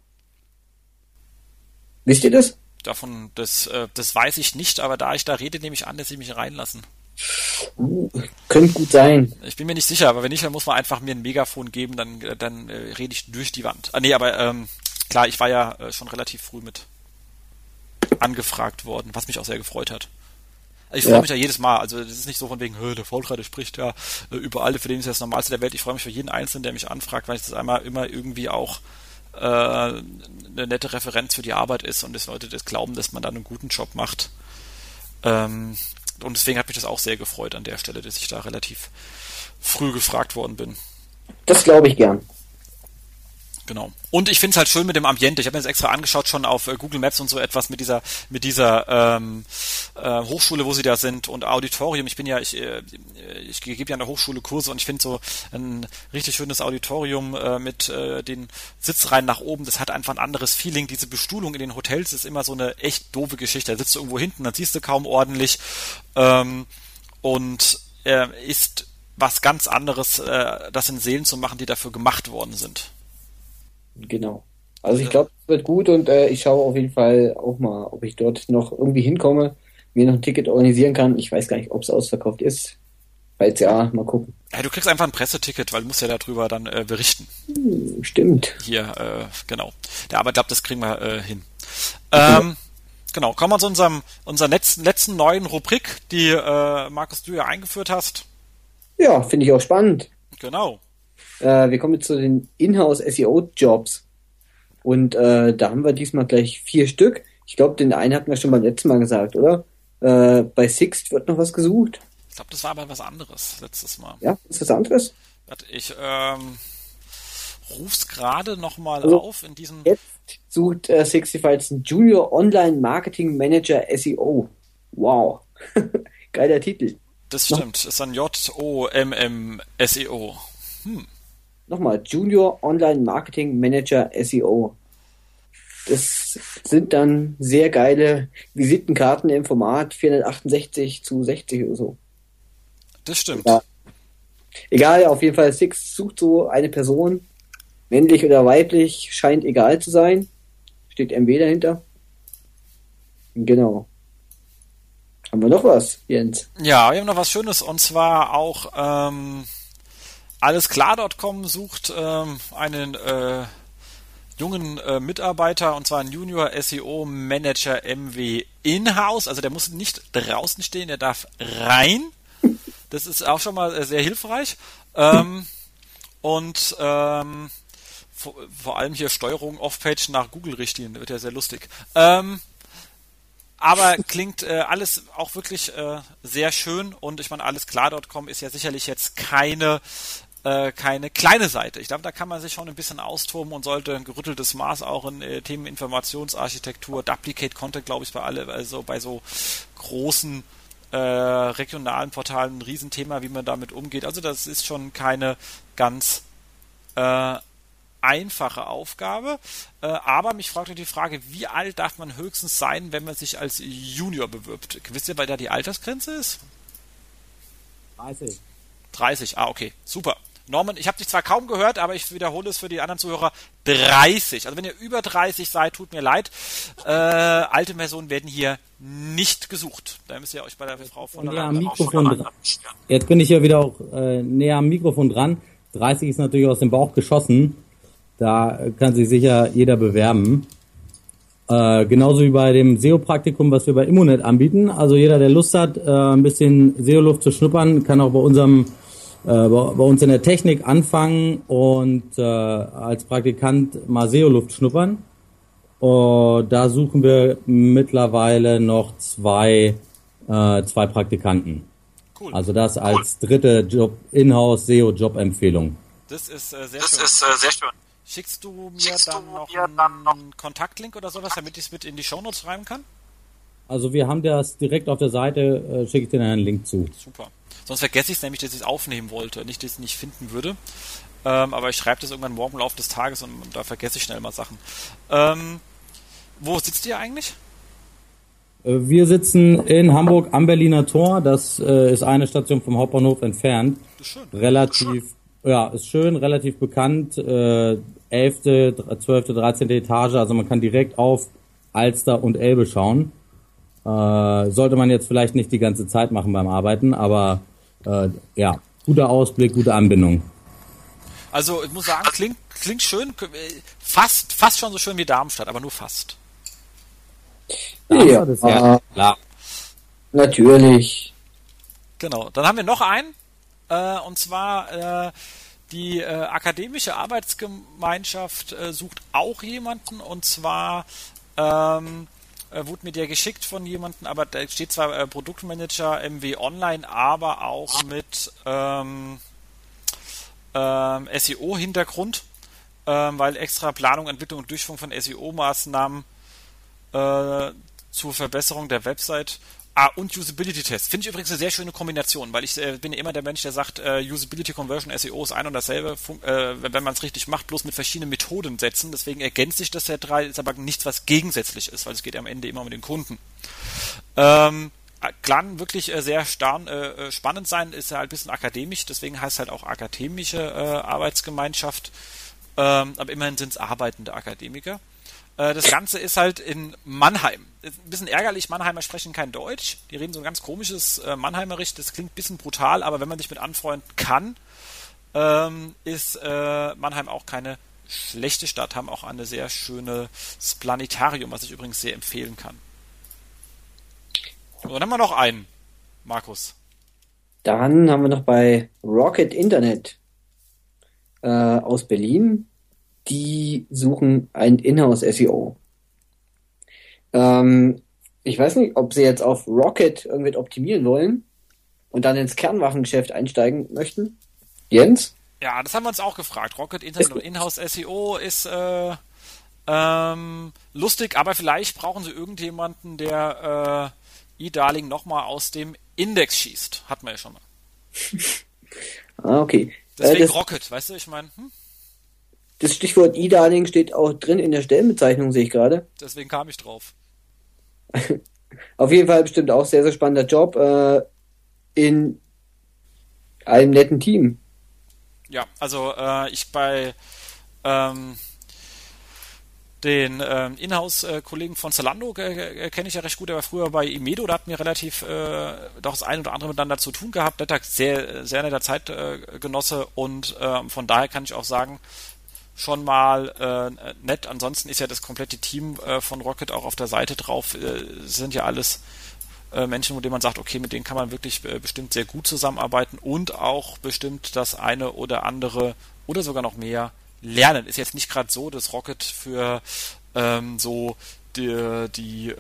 Wisst ihr das? Davon, das weiß ich nicht, aber da ich da rede, nehme ich an, dass sie mich reinlassen. Könnte gut sein. Ich bin mir nicht sicher, aber wenn nicht, dann muss man einfach mir ein Megafon geben, dann rede ich durch die Wand. Nee, aber klar, ich war ja schon relativ früh mit angefragt worden, was mich auch sehr gefreut hat. Ich freue mich ja jedes Mal, also das ist nicht so von wegen, der Faultreiber spricht ja überall, für den ist das Normalste der Welt. Ich freue mich für jeden Einzelnen, der mich anfragt, weil ich das einmal immer irgendwie auch eine nette Referenz für die Arbeit ist und dass Leute das glauben, dass man da einen guten Job macht. Und deswegen hat mich das auch sehr gefreut an der Stelle, dass ich da relativ früh gefragt worden bin. Das glaube ich gern. Genau. Und ich finde es halt schön mit dem Ambiente. Ich habe mir das extra angeschaut, schon auf Google Maps und so etwas mit dieser Hochschule, wo sie da sind, und Auditorium. Ich gebe ja an der Hochschule Kurse, und ich finde so ein richtig schönes Auditorium mit den Sitzreihen nach oben. Das hat einfach ein anderes Feeling. Diese Bestuhlung in den Hotels ist immer so eine echt doofe Geschichte. Da sitzt du irgendwo hinten, dann siehst du kaum ordentlich. Und ist was ganz anderes, das in Sälen zu machen, die dafür gemacht worden sind. Genau. Also ich glaube, es wird gut, und ich schaue auf jeden Fall auch mal, ob ich dort noch irgendwie hinkomme, mir noch ein Ticket organisieren kann. Ich weiß gar nicht, ob es ausverkauft ist. Falls ja, mal gucken. Ja, du kriegst einfach ein Presseticket, weil du musst ja darüber dann berichten. Stimmt. Hier, genau. Ja, aber ich glaube, das kriegen wir hin. Genau, kommen wir zu unserer letzten neuen Rubrik, die Markus, du ja eingeführt hast. Ja, finde ich auch spannend. Genau. Wir kommen jetzt zu den Inhouse-SEO-Jobs. Und da haben wir diesmal gleich 4 Stück. Ich glaube, den einen hatten wir schon beim letzten Mal gesagt, oder? Bei Sixt wird noch was gesucht. Ich glaube, das war aber was anderes letztes Mal. Ja, ist was anderes? Ich ruf's gerade nochmal auf in diesem... Jetzt sucht Sixtify jetzt einen Junior Online Marketing Manager SEO. Wow. Geiler Titel. Das stimmt. Das ist ein JOMM-SEO. Nochmal, Junior Online Marketing Manager SEO. Das sind dann sehr geile Visitenkarten im Format 468:60 oder so. Das stimmt. Ja. Egal, auf jeden Fall, Six sucht so eine Person, männlich oder weiblich, scheint egal zu sein. Steht MW dahinter. Genau. Haben wir noch was, Jens? Ja, wir haben noch was Schönes, und zwar auch allesklar.com sucht einen jungen Mitarbeiter, und zwar einen Junior SEO Manager MW in-house. Also der muss nicht draußen stehen, der darf rein. Das ist auch schon mal sehr hilfreich. Und vor allem hier Steuerung Off-Page nach Google-Richtlinien, wird ja sehr lustig. Aber klingt alles auch wirklich sehr schön, und ich meine, allesklar.com ist ja sicherlich jetzt keine kleine Seite. Ich glaube, da kann man sich schon ein bisschen austoben und sollte ein gerütteltes Maß auch in Themen Informationsarchitektur, Duplicate Content, glaube ich, bei so großen regionalen Portalen ein Riesenthema, wie man damit umgeht. Also das ist schon keine ganz einfache Aufgabe, aber mich fragt die Frage, wie alt darf man höchstens sein, wenn man sich als Junior bewirbt? Wisst ihr, weil da die Altersgrenze ist? 30. 30, okay, super. Norman, ich habe dich zwar kaum gehört, aber ich wiederhole es für die anderen Zuhörer, 30. Also wenn ihr über 30 seid, tut mir leid. Alte Personen werden hier nicht gesucht. Da müsst ihr euch bei der Frau von der am Mikrofon dran. Jetzt bin ich ja wieder auch näher am Mikrofon dran. 30 ist natürlich aus dem Bauch geschossen. Da kann sich sicher jeder bewerben. Genauso wie bei dem SEO-Praktikum, was wir bei Immonet anbieten. Also jeder, der Lust hat, ein bisschen SEO-Luft zu schnuppern, kann auch bei uns in der Technik anfangen und als Praktikant mal SEO-Luft schnuppern. Da suchen wir mittlerweile noch zwei Praktikanten. Cool. Also das als dritte Inhouse SEO-Job-Empfehlung. Das ist sehr schön. Schickst du mir dann noch einen Kontaktlink oder sowas, damit ich es mit in die Shownotes schreiben kann? Also wir haben das direkt auf der Seite, schicke ich dir einen Link zu. Super. Sonst vergesse ich es nämlich, dass ich es aufnehmen wollte, nicht, dass ich es nicht finden würde. Aber ich schreibe das irgendwann morgen im Laufe des Tages und da vergesse ich schnell mal Sachen. Wo sitzt ihr eigentlich? Wir sitzen in Hamburg am Berliner Tor. Das ist eine Station vom Hauptbahnhof entfernt. Das ist schön. Ist schön, relativ bekannt. 11., 12., 13. Etage. Also man kann direkt auf Alster und Elbe schauen. Sollte man jetzt vielleicht nicht die ganze Zeit machen beim Arbeiten, aber guter Ausblick, gute Anbindung. Also ich muss sagen, klingt schön, fast schon so schön wie Darmstadt, aber nur fast. Ja, das klar. Natürlich. Genau, dann haben wir noch einen, und zwar die akademische Arbeitsgemeinschaft sucht auch jemanden, und zwar wurde mir der geschickt von jemandem, aber da steht zwar Produktmanager MW Online, aber auch mit SEO-Hintergrund, weil extra Planung, Entwicklung und Durchführung von SEO-Maßnahmen zur Verbesserung der Website und Usability-Tests. Finde ich übrigens eine sehr schöne Kombination, weil ich bin ja immer der Mensch, der sagt, Usability, Conversion, SEO ist ein und dasselbe, wenn man es richtig macht, bloß mit verschiedenen Methoden setzen. Deswegen ergänzt sich das ja drei, ist aber nichts, was gegensätzlich ist, weil es geht am Ende immer um den Kunden. Kann wirklich sehr spannend sein, ist ja halt ein bisschen akademisch, deswegen heißt es halt auch akademische Arbeitsgemeinschaft, aber immerhin sind es arbeitende Akademiker. Das Ganze ist halt in Mannheim. Ist ein bisschen ärgerlich, Mannheimer sprechen kein Deutsch. Die reden so ein ganz komisches Mannheimerisch. Das klingt ein bisschen brutal, aber wenn man sich mit anfreunden kann, ist Mannheim auch keine schlechte Stadt. Haben auch eine sehr schönes Planetarium, was ich übrigens sehr empfehlen kann. Und dann haben wir noch einen, Markus. Dann haben wir noch bei Rocket Internet aus Berlin. Die suchen ein Inhouse-SEO. Ich weiß nicht, ob sie jetzt auf Rocket irgendwie optimieren wollen und dann ins Kernwaffengeschäft einsteigen möchten. Jens? Ja, das haben wir uns auch gefragt. Rocket Internet und Inhouse-SEO ist lustig, aber vielleicht brauchen sie irgendjemanden, der eDarling nochmal aus dem Index schießt. Hatten wir ja schon mal. Okay. Deswegen Rocket, weißt du, ich meine... Das Stichwort eDarling steht auch drin in der Stellenbezeichnung, sehe ich gerade. Deswegen kam ich drauf. Auf jeden Fall bestimmt auch sehr, sehr spannender Job in einem netten Team. Ja, also ich bei den Inhouse-Kollegen von Zalando kenne ich ja recht gut. Der war früher bei Imedo, da hatten wir relativ doch das ein oder andere miteinander zu tun gehabt. Netter, sehr, sehr netter Zeitgenosse und von daher kann ich auch sagen, schon mal nett. Ansonsten ist ja das komplette Team von Rocket auch auf der Seite drauf. Sind ja alles Menschen, mit denen man sagt, okay, mit denen kann man wirklich bestimmt sehr gut zusammenarbeiten und auch bestimmt das eine oder andere oder sogar noch mehr lernen. Ist jetzt nicht gerade so, dass Rocket für so die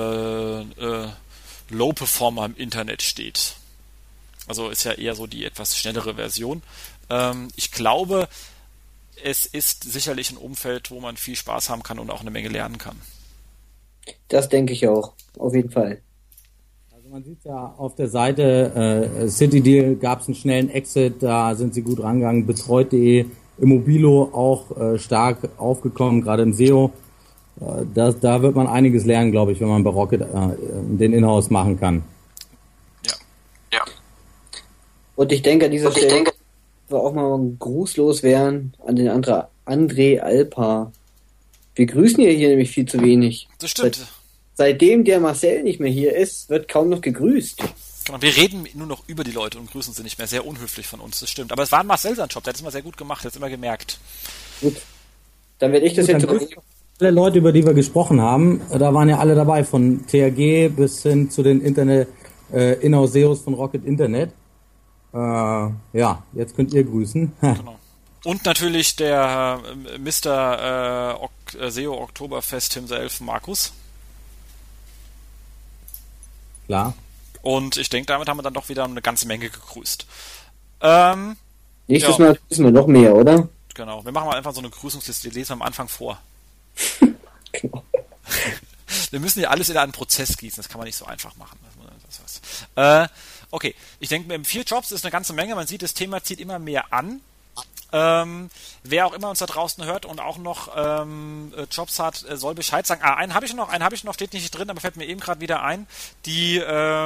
Low-Performer im Internet steht. Also ist ja eher so die etwas schnellere Version. Ich glaube, es ist sicherlich ein Umfeld, wo man viel Spaß haben kann und auch eine Menge lernen kann. Das denke ich auch, auf jeden Fall. Also man sieht ja auf der Seite, CityDeal gab es einen schnellen Exit, da sind sie gut rangegangen, betreut.de, Immobilo auch stark aufgekommen, gerade im SEO. Da wird man einiges lernen, glaube ich, wenn man bei Rocket den Inhouse machen kann. Ja. Und ich denke an dieser Stelle, wir auch mal einen Gruß loswerden an den André Alpa. Wir grüßen ihn hier nämlich viel zu wenig. Das stimmt. Seitdem der Marcel nicht mehr hier ist, wird kaum noch gegrüßt. Genau, wir reden nur noch über die Leute und grüßen sie nicht mehr. Sehr unhöflich von uns, das stimmt. Aber es war ein Marcel sein Job, der hat es immer sehr gut gemacht, der hat es immer gemerkt. Gut, dann werde ich das jetzt... Alle Leute, über die wir gesprochen haben, da waren ja alle dabei, von THG bis hin zu den Inauseos von Rocket Internet. Ja, jetzt könnt ihr grüßen. Genau. Und natürlich der Mr. SEO Oktoberfest himself, Markus. Klar. Und ich denke, damit haben wir dann doch wieder eine ganze Menge gegrüßt. Nächstes Mal grüßen wir noch mehr, oder? Genau, wir machen mal einfach so eine Grüßungsliste, die lesen wir am Anfang vor. Genau. Wir müssen ja alles in einen Prozess gießen, das kann man nicht so einfach machen. Okay, ich denke, 4 Jobs ist eine ganze Menge, man sieht, das Thema zieht immer mehr an. Wer auch immer uns da draußen hört und auch noch Jobs hat, soll Bescheid sagen. Einen habe ich noch, steht nicht drin, aber fällt mir eben gerade wieder ein. Die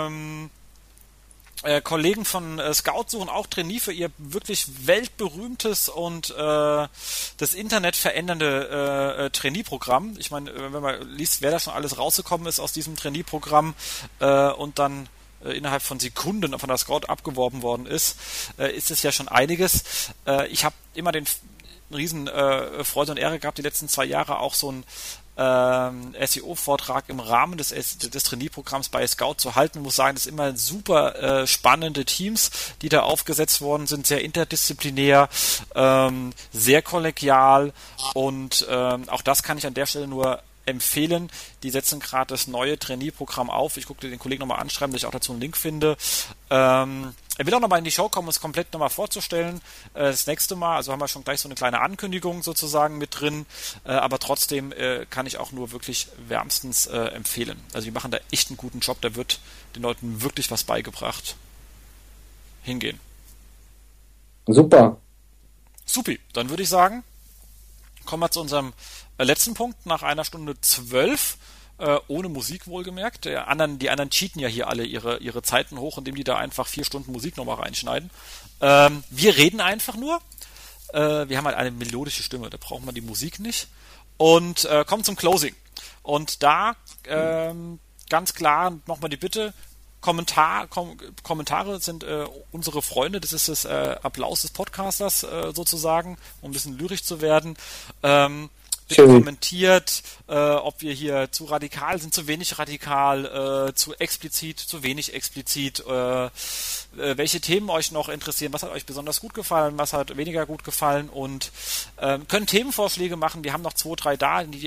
Kollegen von Scout suchen auch Trainee für ihr wirklich weltberühmtes und das Internet verändernde Trainee-Programm. Ich meine, wenn man liest, wer da schon alles rausgekommen ist aus diesem Trainee-Programm und dann innerhalb von Sekunden von der Scout abgeworben worden ist, ist es ja schon einiges. Ich habe immer den riesen Freude und Ehre gehabt, die letzten 2 Jahre auch so ein SEO-Vortrag im Rahmen des Trainee-Programms bei Scout zu halten. Ich muss sagen, das sind immer super spannende Teams, die da aufgesetzt worden sind, sehr interdisziplinär, sehr kollegial und auch das kann ich an der Stelle nur empfehlen. Die setzen gerade das neue Trainee-Programm auf. Ich gucke den Kollegen nochmal anschreiben, dass ich auch dazu einen Link finde. Er will auch nochmal in die Show kommen, um es komplett nochmal vorzustellen. Das nächste Mal, also haben wir schon gleich so eine kleine Ankündigung sozusagen mit drin, aber trotzdem kann ich auch nur wirklich wärmstens empfehlen. Also die machen da echt einen guten Job, da wird den Leuten wirklich was beigebracht. Hingehen. Super. Supi, dann würde ich sagen, kommen wir zu unserem letzten Punkt nach 1:12, ohne Musik wohlgemerkt. Die anderen cheaten ja hier alle ihre Zeiten hoch, indem die da einfach 4 Stunden Musik nochmal reinschneiden. Wir reden einfach nur. Wir haben halt eine melodische Stimme, da braucht man die Musik nicht. Und kommen zum Closing. Und da ganz klar nochmal die Bitte, Kommentare sind unsere Freunde, das ist das Applaus des Podcasters sozusagen, um ein bisschen lyrisch zu werden. Bitte kommentiert, ob wir hier zu radikal sind, zu wenig radikal, zu explizit, zu wenig explizit, welche Themen euch noch interessieren, was hat euch besonders gut gefallen, was hat weniger gut gefallen und können Themenvorschläge machen. Wir haben noch 2, 3 da, ein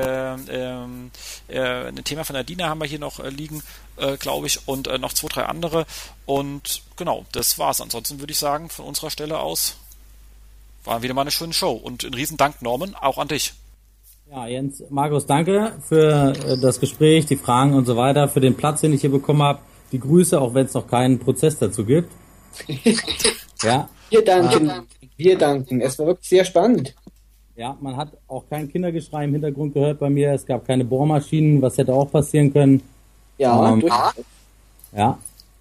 Thema von der Dina haben wir hier noch liegen, glaube ich, und noch 2, 3 andere und genau, das war's. Ansonsten würde ich sagen, von unserer Stelle aus war wieder mal eine schöne Show und ein Riesendank, Norman, auch an dich. Ja, Jens, Markus, danke für das Gespräch, die Fragen und so weiter, für den Platz, den ich hier bekommen habe, die Grüße, auch wenn es noch keinen Prozess dazu gibt. Ja. Wir danken. Es war wirklich sehr spannend. Ja, man hat auch kein Kindergeschrei im Hintergrund gehört bei mir, es gab keine Bohrmaschinen, was hätte auch passieren können. Ja, ja.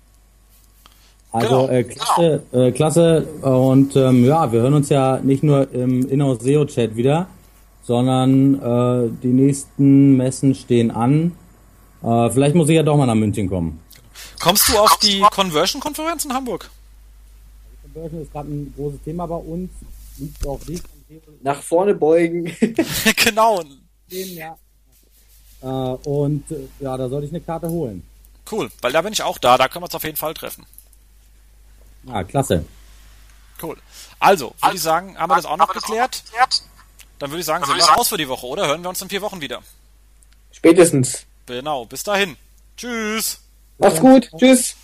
Also klasse und ja, wir hören uns ja nicht nur im InnoSEO-Chat wieder, sondern die nächsten Messen stehen an. Vielleicht muss ich ja doch mal nach München kommen. Kommst du auf die Conversion-Konferenz in Hamburg? Die Conversion ist gerade ein großes Thema bei uns. Liegt auch nicht nach vorne beugen. Genau. Ja. Und ja, da sollte ich eine Karte holen. Cool, weil da bin ich auch da können wir uns auf jeden Fall treffen. Ah, klasse. Cool. Also, würde ich sagen, haben wir das auch noch geklärt? Dann würde ich sagen, sind wir raus für die Woche, oder? Hören wir uns in 4 Wochen wieder. Spätestens. Genau, bis dahin. Tschüss. Mach's gut. Tschüss.